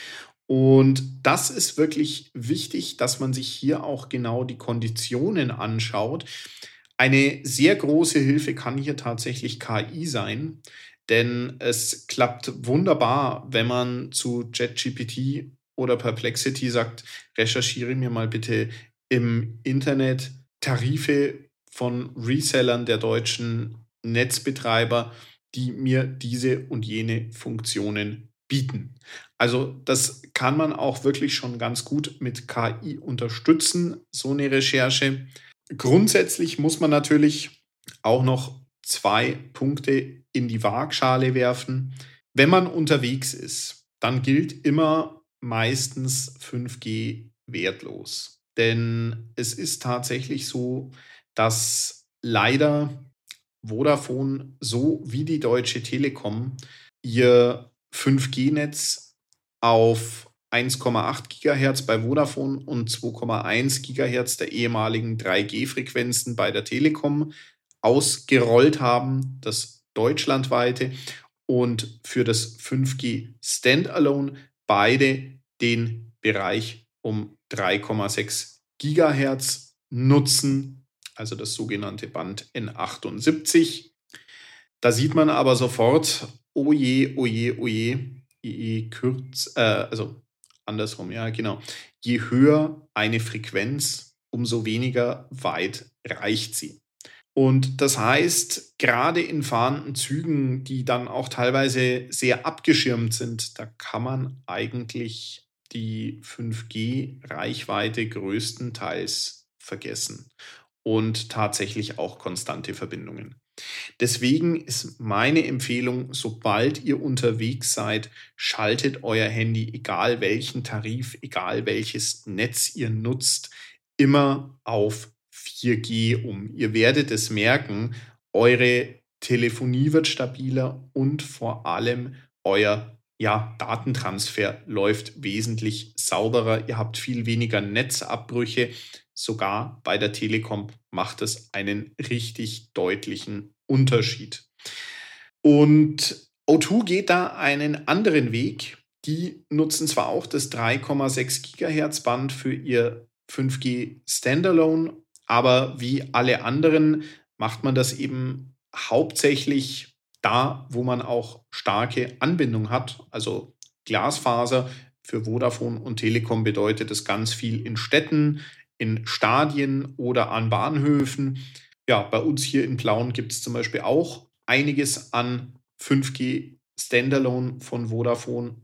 Und das ist wirklich wichtig, dass man sich hier auch genau die Konditionen anschaut. Eine sehr große Hilfe kann hier tatsächlich K I sein, denn es klappt wunderbar, wenn man zu ChatGPT oder Perplexity sagt, recherchiere mir mal bitte im Internet Tarife von Resellern der deutschen Netzbetreiber, die mir diese und jene Funktionen bieten. Also das kann man auch wirklich schon ganz gut mit K I unterstützen, so eine Recherche. Grundsätzlich muss man natürlich auch noch zwei Punkte in die Waagschale werfen. Wenn man unterwegs ist, dann gilt immer meistens fünf G wertlos. Denn es ist tatsächlich so, dass leider Vodafone so wie die Deutsche Telekom ihr fünf G-Netz auf eins Komma acht Gigahertz bei Vodafone und zwei Komma eins Gigahertz der ehemaligen drei G Frequenzen bei der Telekom ausgerollt haben, das deutschlandweite. und für das fünf G Standalone beide den Bereich um drei Komma sechs Gigahertz nutzen, also das sogenannte Band N achtundsiebzig. Da sieht man aber sofort, oh je, oh je, oh je, je kürz, äh, also andersrum, ja genau, je höher eine Frequenz, umso weniger weit reicht sie. Und das heißt, gerade in fahrenden Zügen, die dann auch teilweise sehr abgeschirmt sind, da kann man eigentlich die fünf G-Reichweite größtenteils vergessen und tatsächlich auch konstante Verbindungen. Deswegen ist meine Empfehlung, sobald ihr unterwegs seid, schaltet euer Handy, egal welchen Tarif, egal welches Netz ihr nutzt, immer auf vier G um. Ihr werdet es merken, eure Telefonie wird stabiler und vor allem euer ja, Datentransfer läuft wesentlich sauberer. Ihr habt viel weniger Netzabbrüche. Sogar bei der Telekom macht es einen richtig deutlichen Unterschied. Und O zwei geht da einen anderen Weg. Die nutzen zwar auch das drei Komma sechs Gigahertz Band für ihr fünf G Standalone, aber wie alle anderen macht man das eben hauptsächlich da, wo man auch starke Anbindung hat. Also Glasfaser für Vodafone und Telekom bedeutet es ganz viel in Städten, in Stadien oder an Bahnhöfen. Ja, bei uns hier in Plauen gibt es zum Beispiel auch einiges an fünf G Standalone von Vodafone,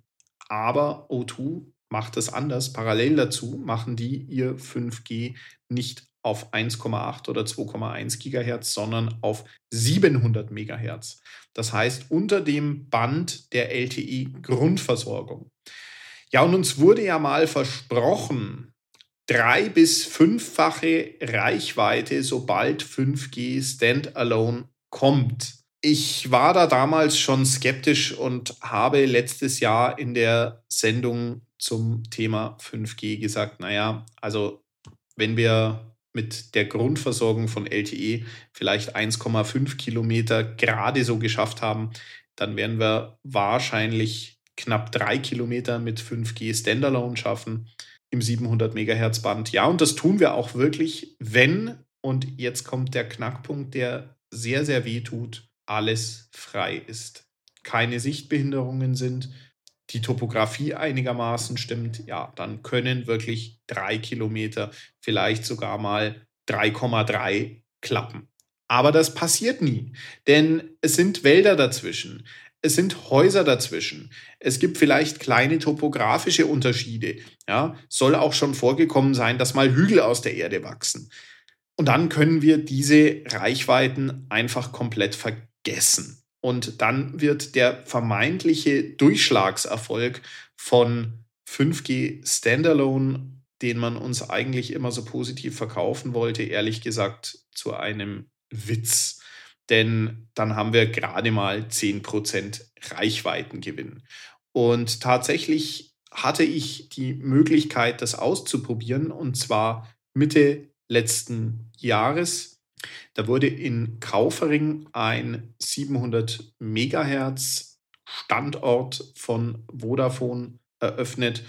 aber O zwei macht es anders. Parallel dazu machen die ihr fünf G nicht auf eins Komma acht oder zwei Komma eins Gigahertz, sondern auf siebenhundert Megahertz. Das heißt unter dem Band der L T E-Grundversorgung. Ja, und uns wurde ja mal versprochen, drei- bis fünffache Reichweite, sobald fünf G Standalone kommt. Ich war da damals schon skeptisch und habe letztes Jahr in der Sendung zum Thema fünf G gesagt, naja, also wenn wir mit der Grundversorgung von L T E vielleicht eins Komma fünf Kilometer gerade so geschafft haben, dann werden wir wahrscheinlich knapp drei Kilometer mit fünf G Standalone schaffen im siebenhundert Megahertz Band. Ja, und das tun wir auch wirklich, wenn, und jetzt kommt der Knackpunkt, der sehr, sehr weh tut, alles frei ist. Keine Sichtbehinderungen sind, die Topografie einigermaßen stimmt, ja, dann können wirklich drei Kilometer, vielleicht sogar mal drei Komma drei klappen. Aber das passiert nie, denn es sind Wälder dazwischen, es sind Häuser dazwischen, es gibt vielleicht kleine topografische Unterschiede, ja, soll auch schon vorgekommen sein, dass mal Hügel aus der Erde wachsen. Und dann können wir diese Reichweiten einfach komplett vergessen. Und dann wird der vermeintliche Durchschlagserfolg von fünf G Standalone, den man uns eigentlich immer so positiv verkaufen wollte, ehrlich gesagt zu einem Witz. Denn dann haben wir gerade mal zehn Prozent Reichweitengewinn. Und tatsächlich hatte ich die Möglichkeit, das auszuprobieren, und zwar Mitte letzten Jahres. Da wurde in Kaufering ein siebenhundert Megahertz Standort von Vodafone eröffnet.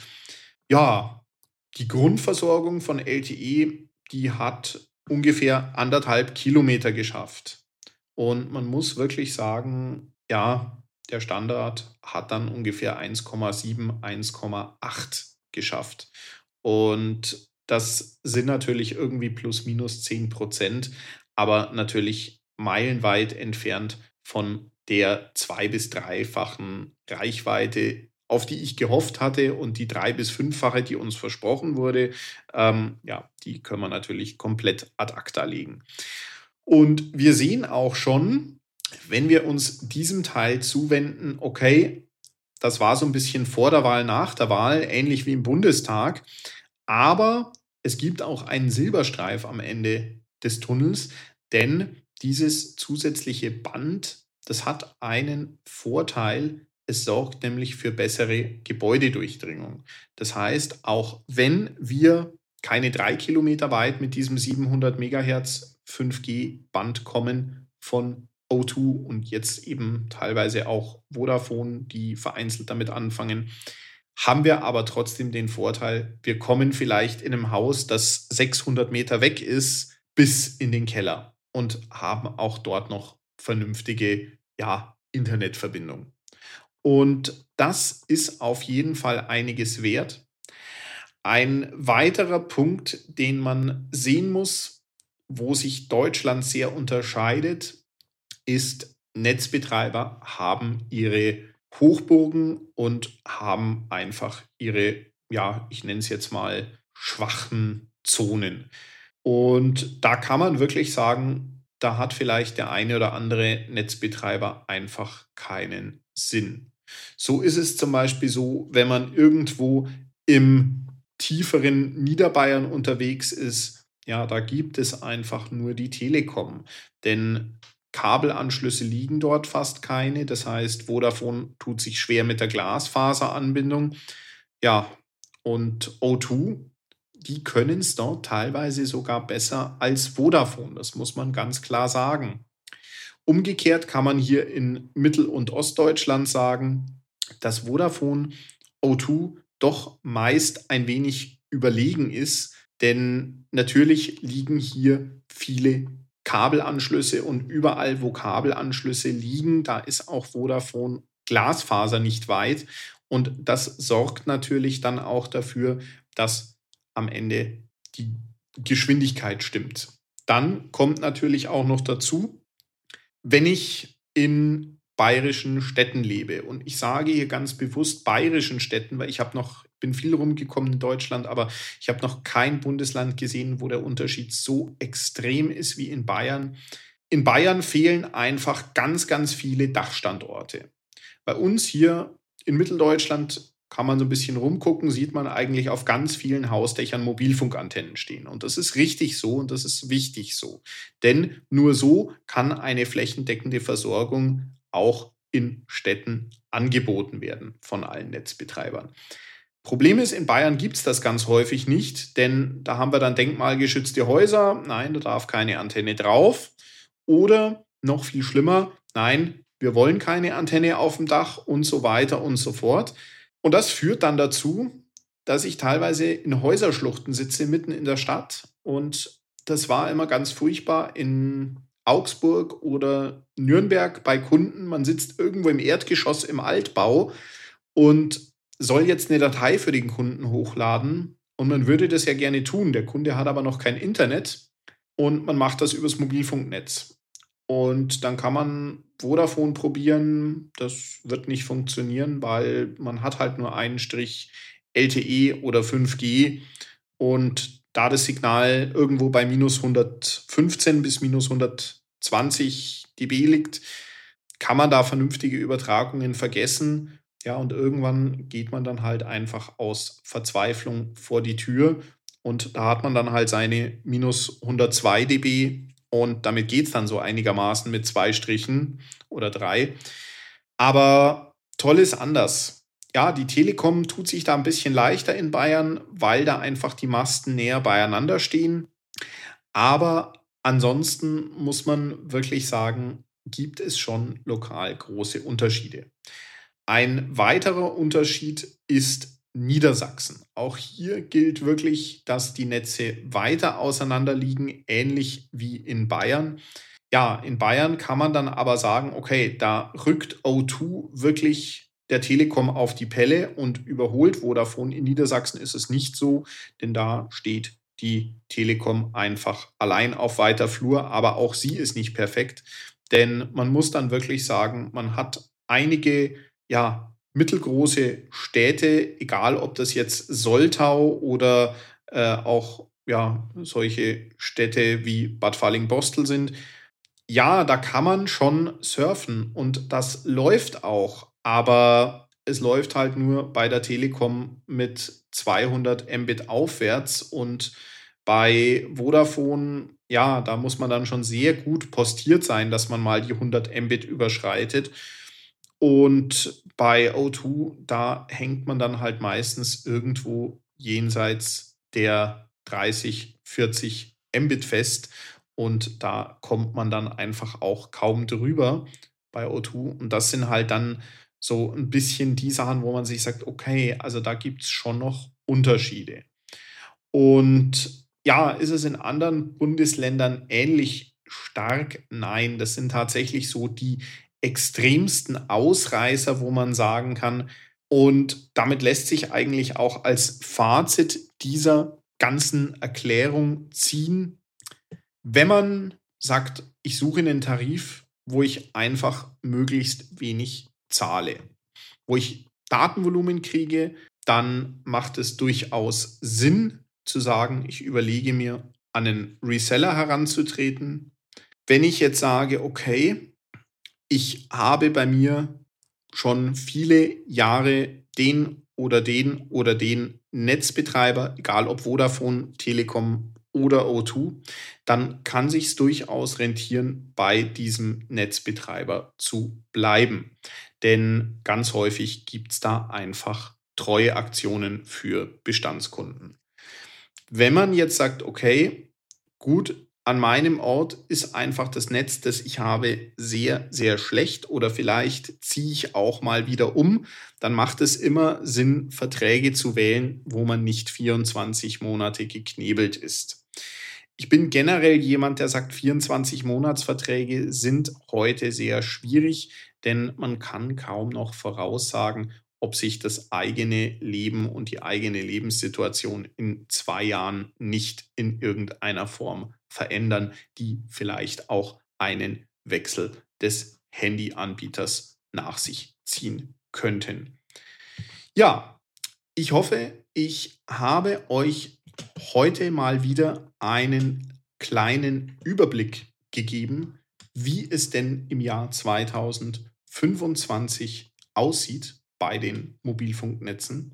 Ja, die Grundversorgung von L T E, die hat ungefähr anderthalb Kilometer geschafft. Und man muss wirklich sagen, ja, der Standard hat dann ungefähr eins Komma sieben, eins Komma acht geschafft. Und das sind natürlich irgendwie plus minus zehn Prozent, aber natürlich meilenweit entfernt von der zwei- bis dreifachen Reichweite, auf die ich gehofft hatte, und die drei- bis fünffache, die uns versprochen wurde, ähm, ja, die können wir natürlich komplett ad acta legen. Und wir sehen auch schon, wenn wir uns diesem Teil zuwenden, okay, das war so ein bisschen vor der Wahl, nach der Wahl, ähnlich wie im Bundestag, aber es gibt auch einen Silberstreif am Ende des Tunnels, denn dieses zusätzliche Band, das hat einen Vorteil, es sorgt nämlich für bessere Gebäudedurchdringung. Das heißt, auch wenn wir keine drei Kilometer weit mit diesem siebenhundert Megahertz fünf G Band kommen von O zwei und jetzt eben teilweise auch Vodafone, die vereinzelt damit anfangen, haben wir aber trotzdem den Vorteil, wir kommen vielleicht in einem Haus, das sechshundert Meter weg ist, bis in den Keller und haben auch dort noch vernünftige, ja, Internetverbindung. Und das ist auf jeden Fall einiges wert. Ein weiterer Punkt, den man sehen muss, wo sich Deutschland sehr unterscheidet, ist, Netzbetreiber haben ihre Hochburgen und haben einfach ihre, ja, ich nenne es jetzt mal, schwachen Zonen. Und da kann man wirklich sagen, da hat vielleicht der eine oder andere Netzbetreiber einfach keinen Sinn. So ist es zum Beispiel so, wenn man irgendwo im tieferen Niederbayern unterwegs ist, ja, da gibt es einfach nur die Telekom. Denn Kabelanschlüsse liegen dort fast keine. Das heißt, Vodafone tut sich schwer mit der Glasfaseranbindung. Ja, und O zwei, die können es dort teilweise sogar besser als Vodafone. Das muss man ganz klar sagen. Umgekehrt kann man hier in Mittel- und Ostdeutschland sagen, dass Vodafone O zwei doch meist ein wenig überlegen ist, denn natürlich liegen hier viele Kabelanschlüsse und überall, wo Kabelanschlüsse liegen, da ist auch Vodafone Glasfaser nicht weit und das sorgt natürlich dann auch dafür, dass am Ende die Geschwindigkeit stimmt. Dann kommt natürlich auch noch dazu, wenn ich in bayerischen Städten lebe, und ich sage hier ganz bewusst bayerischen Städten, weil ich habe noch, bin viel rumgekommen in Deutschland, aber ich habe noch kein Bundesland gesehen, wo der Unterschied so extrem ist wie in Bayern. In Bayern fehlen einfach ganz, ganz viele Dachstandorte. Bei uns hier in Mitteldeutschland kann man so ein bisschen rumgucken, sieht man eigentlich auf ganz vielen Hausdächern Mobilfunkantennen stehen. Und das ist richtig so und das ist wichtig so. Denn nur so kann eine flächendeckende Versorgung auch in Städten angeboten werden von allen Netzbetreibern. Problem ist, in Bayern gibt es das ganz häufig nicht, denn da haben wir dann denkmalgeschützte Häuser. Nein, da darf keine Antenne drauf. Oder noch viel schlimmer, nein, wir wollen keine Antenne auf dem Dach und so weiter und so fort. Und das führt dann dazu, dass ich teilweise in Häuserschluchten sitze, mitten in der Stadt. Und das war immer ganz furchtbar in Augsburg oder Nürnberg bei Kunden. Man sitzt irgendwo im Erdgeschoss im Altbau und soll jetzt eine Datei für den Kunden hochladen. Und man würde das ja gerne tun. Der Kunde hat aber noch kein Internet und man macht das übers Mobilfunknetz. Und dann kann man Vodafone probieren. Das wird nicht funktionieren, weil man hat halt nur einen Strich L T E oder fünf G. Und da das Signal irgendwo bei minus hundertfünfzehn bis minus hundertzwanzig dB liegt, kann man da vernünftige Übertragungen vergessen. Ja, und irgendwann geht man dann halt einfach aus Verzweiflung vor die Tür. Und da hat man dann halt seine minus hundertzwei dB. Und damit geht es dann so einigermaßen mit zwei Strichen oder drei. Aber toll ist anders. Ja, die Telekom tut sich da ein bisschen leichter in Bayern, weil da einfach die Masten näher beieinander stehen. Aber ansonsten muss man wirklich sagen, gibt es schon lokal große Unterschiede. Ein weiterer Unterschied ist Niedersachsen. Auch hier gilt wirklich, dass die Netze weiter auseinander liegen, ähnlich wie in Bayern. Ja, in Bayern kann man dann aber sagen, okay, da rückt O zwei wirklich der Telekom auf die Pelle und überholt Vodafone. In Niedersachsen ist es nicht so, denn da steht die Telekom einfach allein auf weiter Flur, aber auch sie ist nicht perfekt, denn man muss dann wirklich sagen, man hat einige, ja, mittelgroße Städte, egal ob das jetzt Soltau oder äh, auch ja, solche Städte wie Bad Fallingbostel sind. Ja, da kann man schon surfen und das läuft auch, aber es läuft halt nur bei der Telekom mit zweihundert Mbit aufwärts und bei Vodafone, ja, da muss man dann schon sehr gut postiert sein, dass man mal die hundert Mbit überschreitet. Und bei O zwei, da hängt man dann halt meistens irgendwo jenseits der dreißig, vierzig Mbit fest. und da kommt man dann einfach auch kaum drüber bei O zwei. Und das sind halt dann so ein bisschen die Sachen, wo man sich sagt, okay, also da gibt es schon noch Unterschiede. Und ja, ist es in anderen Bundesländern ähnlich stark? Nein, das sind tatsächlich so die extremsten Ausreißer, wo man sagen kann, und damit lässt sich eigentlich auch als Fazit dieser ganzen Erklärung ziehen, wenn man sagt, ich suche einen Tarif, wo ich einfach möglichst wenig zahle, wo ich Datenvolumen kriege, dann macht es durchaus Sinn zu sagen, ich überlege mir, an einen Reseller heranzutreten. Wenn ich jetzt sage, okay, ich habe bei mir schon viele Jahre den oder den oder den Netzbetreiber, egal ob Vodafone, Telekom oder O zwei, dann kann sich es durchaus rentieren, bei diesem Netzbetreiber zu bleiben. Denn ganz häufig gibt es da einfach Treueaktionen für Bestandskunden. Wenn man jetzt sagt, okay, gut, an meinem Ort ist einfach das Netz, das ich habe, sehr, sehr schlecht oder vielleicht ziehe ich auch mal wieder um, dann macht es immer Sinn, Verträge zu wählen, wo man nicht vierundzwanzig Monate geknebelt ist. Ich bin generell jemand, der sagt, vierundzwanzig-Monatsverträge sind heute sehr schwierig, denn man kann kaum noch voraussagen, ob sich das eigene Leben und die eigene Lebenssituation in zwei Jahren nicht in irgendeiner Form verändern, die vielleicht auch einen Wechsel des Handyanbieters nach sich ziehen könnten. Ja, ich hoffe, ich habe euch heute mal wieder einen kleinen Überblick gegeben, wie es denn im Jahr zweitausendfünfundzwanzig aussieht bei den Mobilfunknetzen.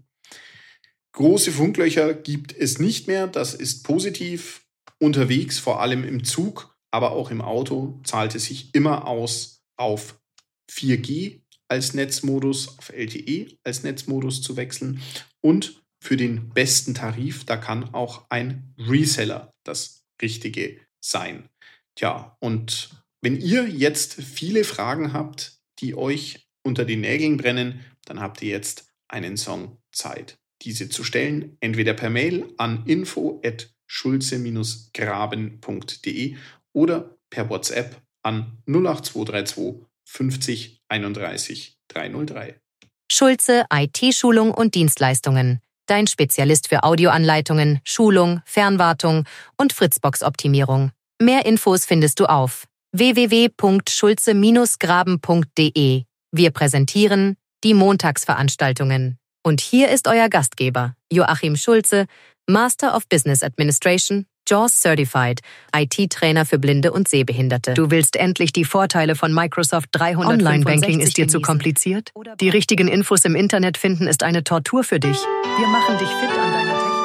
Große Funklöcher gibt es nicht mehr, das ist positiv. Unterwegs, vor allem im Zug, aber auch im Auto, zahlt es sich immer aus, auf vier G als Netzmodus, auf L T E als Netzmodus zu wechseln. Und für den besten Tarif, da kann auch ein Reseller das Richtige sein. Tja, und wenn ihr jetzt viele Fragen habt, die euch unter den Nägeln brennen, dann habt ihr jetzt einen Song Zeit, diese zu stellen, entweder per Mail an info at schulze graben punkt de oder per WhatsApp an null acht zwei drei zwei fünfzig einunddreißig dreihundertdrei. Schulze I T-Schulung und Dienstleistungen. Dein Spezialist für Audioanleitungen, Schulung, Fernwartung und Fritzbox-Optimierung. Mehr Infos findest du auf w w w punkt schulze graben punkt de. Wir präsentieren die Montagsveranstaltungen. Und hier ist euer Gastgeber, Joachim Schulze, Master of Business Administration, JAWS Certified, I T-Trainer für Blinde und Sehbehinderte. Du willst endlich die Vorteile von Microsoft dreihundertfünfundsechzig Online-Banking ist dir zu kompliziert? Die richtigen Infos im Internet finden ist eine Tortur für dich. Wir machen dich fit an deiner Technik.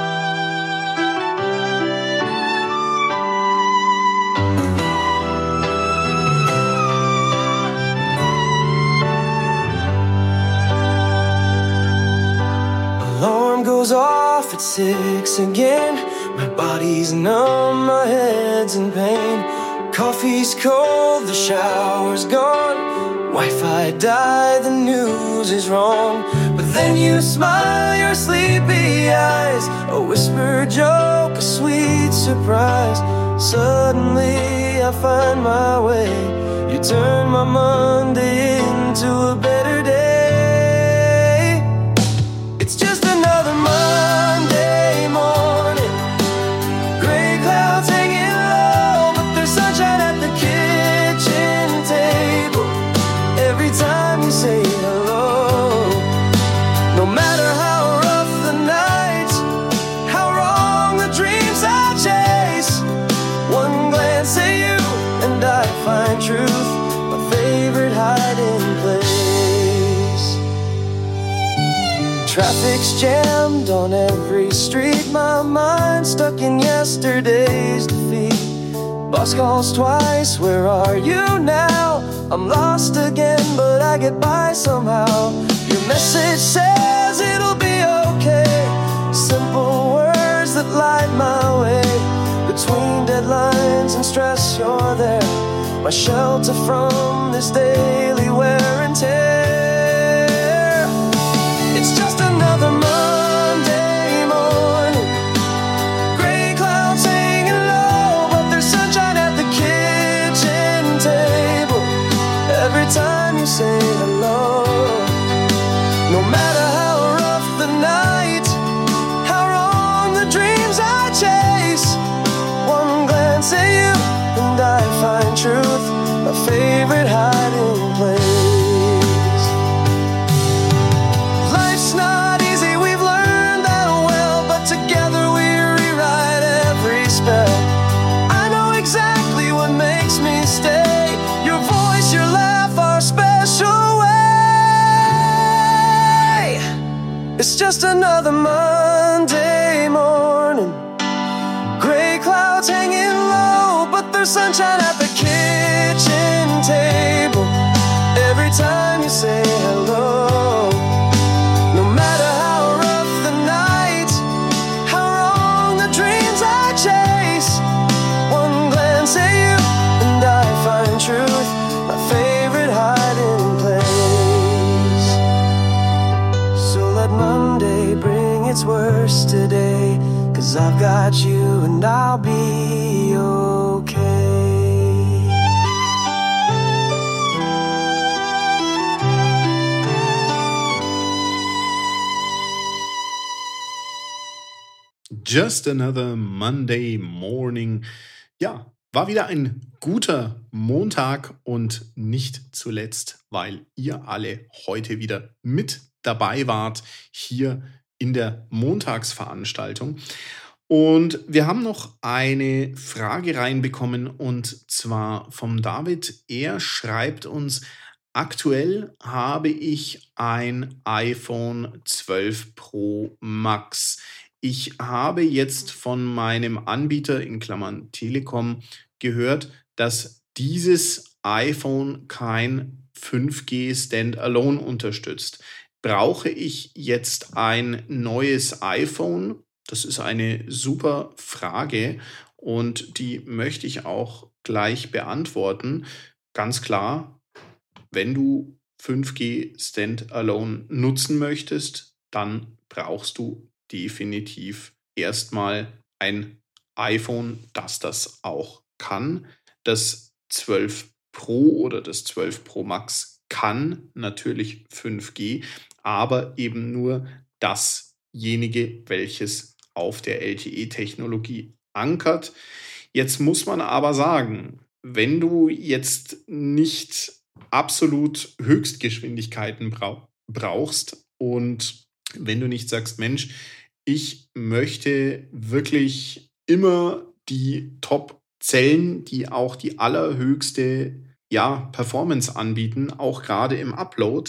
Alarm goes off at six again. My body's numb, my head's in pain. Coffee's cold, the shower's gone. Wi-Fi died, the news is wrong. But then you smile, your sleepy eyes. A whispered joke, a sweet surprise. Suddenly I find my way. You turn my Monday into a better day. It's just another Monday morning. Gray clouds hanging low, but there's sunshine at the kitchen table. Every time you say hello, no matter how rough the nights, how wrong the dreams I chase, one glance at you and I find truth, my favorite hiding place. Traffic's jammed on every street, my mind stuck in yesterday's defeat. Boss calls twice, where are you now? I'm lost again, but I get by somehow. Your message says it'll be okay. Simple words that light my way between dead deadlines and stress, you're there, my shelter from this daily wear and tear. It's just another Monday morning, gray clouds hanging low, but there's sunshine at the kitchen table every time you say hello. No matter how rough the night, how wrong the dreams I chase, one glance at you and I find truth, my favorite hiding place. Life's not easy, we've learned that well, but together we rewrite every spell. I know exactly what makes me stay, your voice, your laugh, our special way. It's just another Monday morning, gray clouds hanging low, but there's sunshine at the kitchen table every time you say hello. No matter how rough the night, how wrong the dreams I chase, one glance at you and I find truth, my favorite hiding place. So let Monday bring its worst today, 'cause I've got you and I'll be okay. Just another Monday morning. Ja, war wieder ein guter Montag und nicht zuletzt, weil ihr alle heute wieder mit dabei wart hier in der Montagsveranstaltung. Und wir haben noch eine Frage reinbekommen und zwar vom David. Er schreibt uns: Aktuell habe ich ein iPhone zwölf Pro Max. Ich habe jetzt von meinem Anbieter in Klammern Telekom gehört, dass dieses iPhone kein fünf G Standalone unterstützt. Brauche ich jetzt ein neues iPhone? Das ist eine super Frage und die möchte ich auch gleich beantworten. Ganz klar, wenn du fünf G Standalone nutzen möchtest, dann brauchst du definitiv erstmal ein iPhone, das das auch kann. Das zwölf Pro oder das zwölf Pro Max kann natürlich fünf G, aber eben nur dasjenige, welches auf der L T E-Technologie ankert. Jetzt muss man aber sagen, wenn du jetzt nicht absolut Höchstgeschwindigkeiten brauch- brauchst und wenn du nicht sagst, Mensch, ich möchte wirklich immer die Top-Zellen, die auch die allerhöchste ja, Performance anbieten, auch gerade im Upload,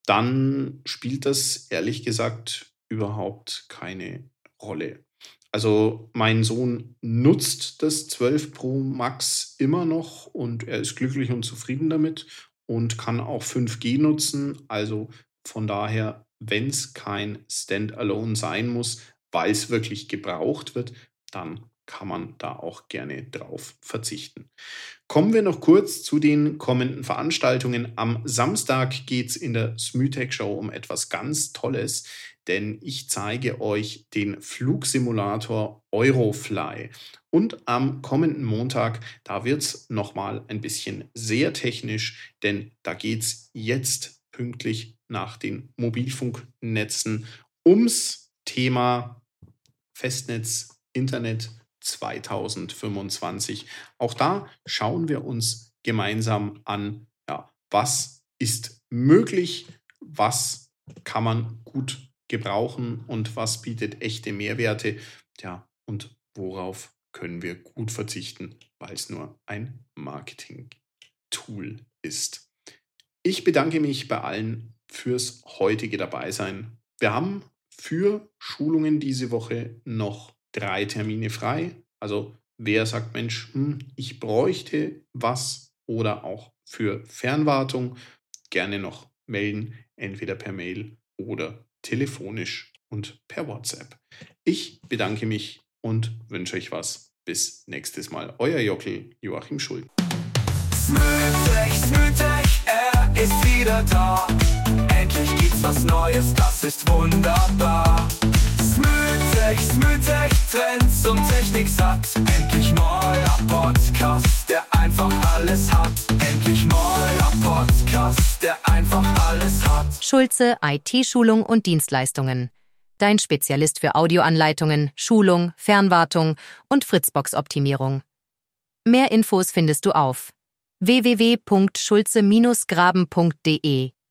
dann spielt das ehrlich gesagt überhaupt keine Rolle. Also mein Sohn nutzt das zwölf Pro Max immer noch und er ist glücklich und zufrieden damit und kann auch fünf G nutzen. Also von daher, wenn es kein Standalone sein muss, weil es wirklich gebraucht wird, dann kann man da auch gerne drauf verzichten. Kommen wir noch kurz zu den kommenden Veranstaltungen. Am Samstag geht es in der Smütech Show um etwas ganz Tolles, denn ich zeige euch den Flugsimulator Eurofly. Und am kommenden Montag, da wird es nochmal ein bisschen sehr technisch, denn da geht es jetzt pünktlich nach den Mobilfunknetzen ums Thema Festnetz, Internet zweitausendfünfundzwanzig. Auch da schauen wir uns gemeinsam an, ja, was ist möglich, was kann man gut gebrauchen und was bietet echte Mehrwerte, ja, und worauf können wir gut verzichten, weil es nur ein Marketing-Tool ist. Ich bedanke mich bei allen fürs heutige Dabeisein. Wir haben für Schulungen diese Woche noch drei Termine frei. Also wer sagt, Mensch, hm, ich bräuchte was oder auch für Fernwartung, gerne noch melden, entweder per Mail oder telefonisch und per WhatsApp. Ich bedanke mich und wünsche euch was. Bis nächstes Mal. Euer Jockel Joachim Schuld. Smoothech, Smoothech, er ist wieder da. Endlich gibt's was Neues, das ist wunderbar. Smoothech, Smoothech, Trends und Technik satt. Endlich neuer Podcast, der einfach alles hat. Endlich neuer Podcast, der einfach alles hat. Schulze I T-Schulung und Dienstleistungen. Dein Spezialist für Audioanleitungen, Schulung, Fernwartung und Fritzbox-Optimierung. Mehr Infos findest du auf w w w punkt schulze Bindestrich graben punkt de.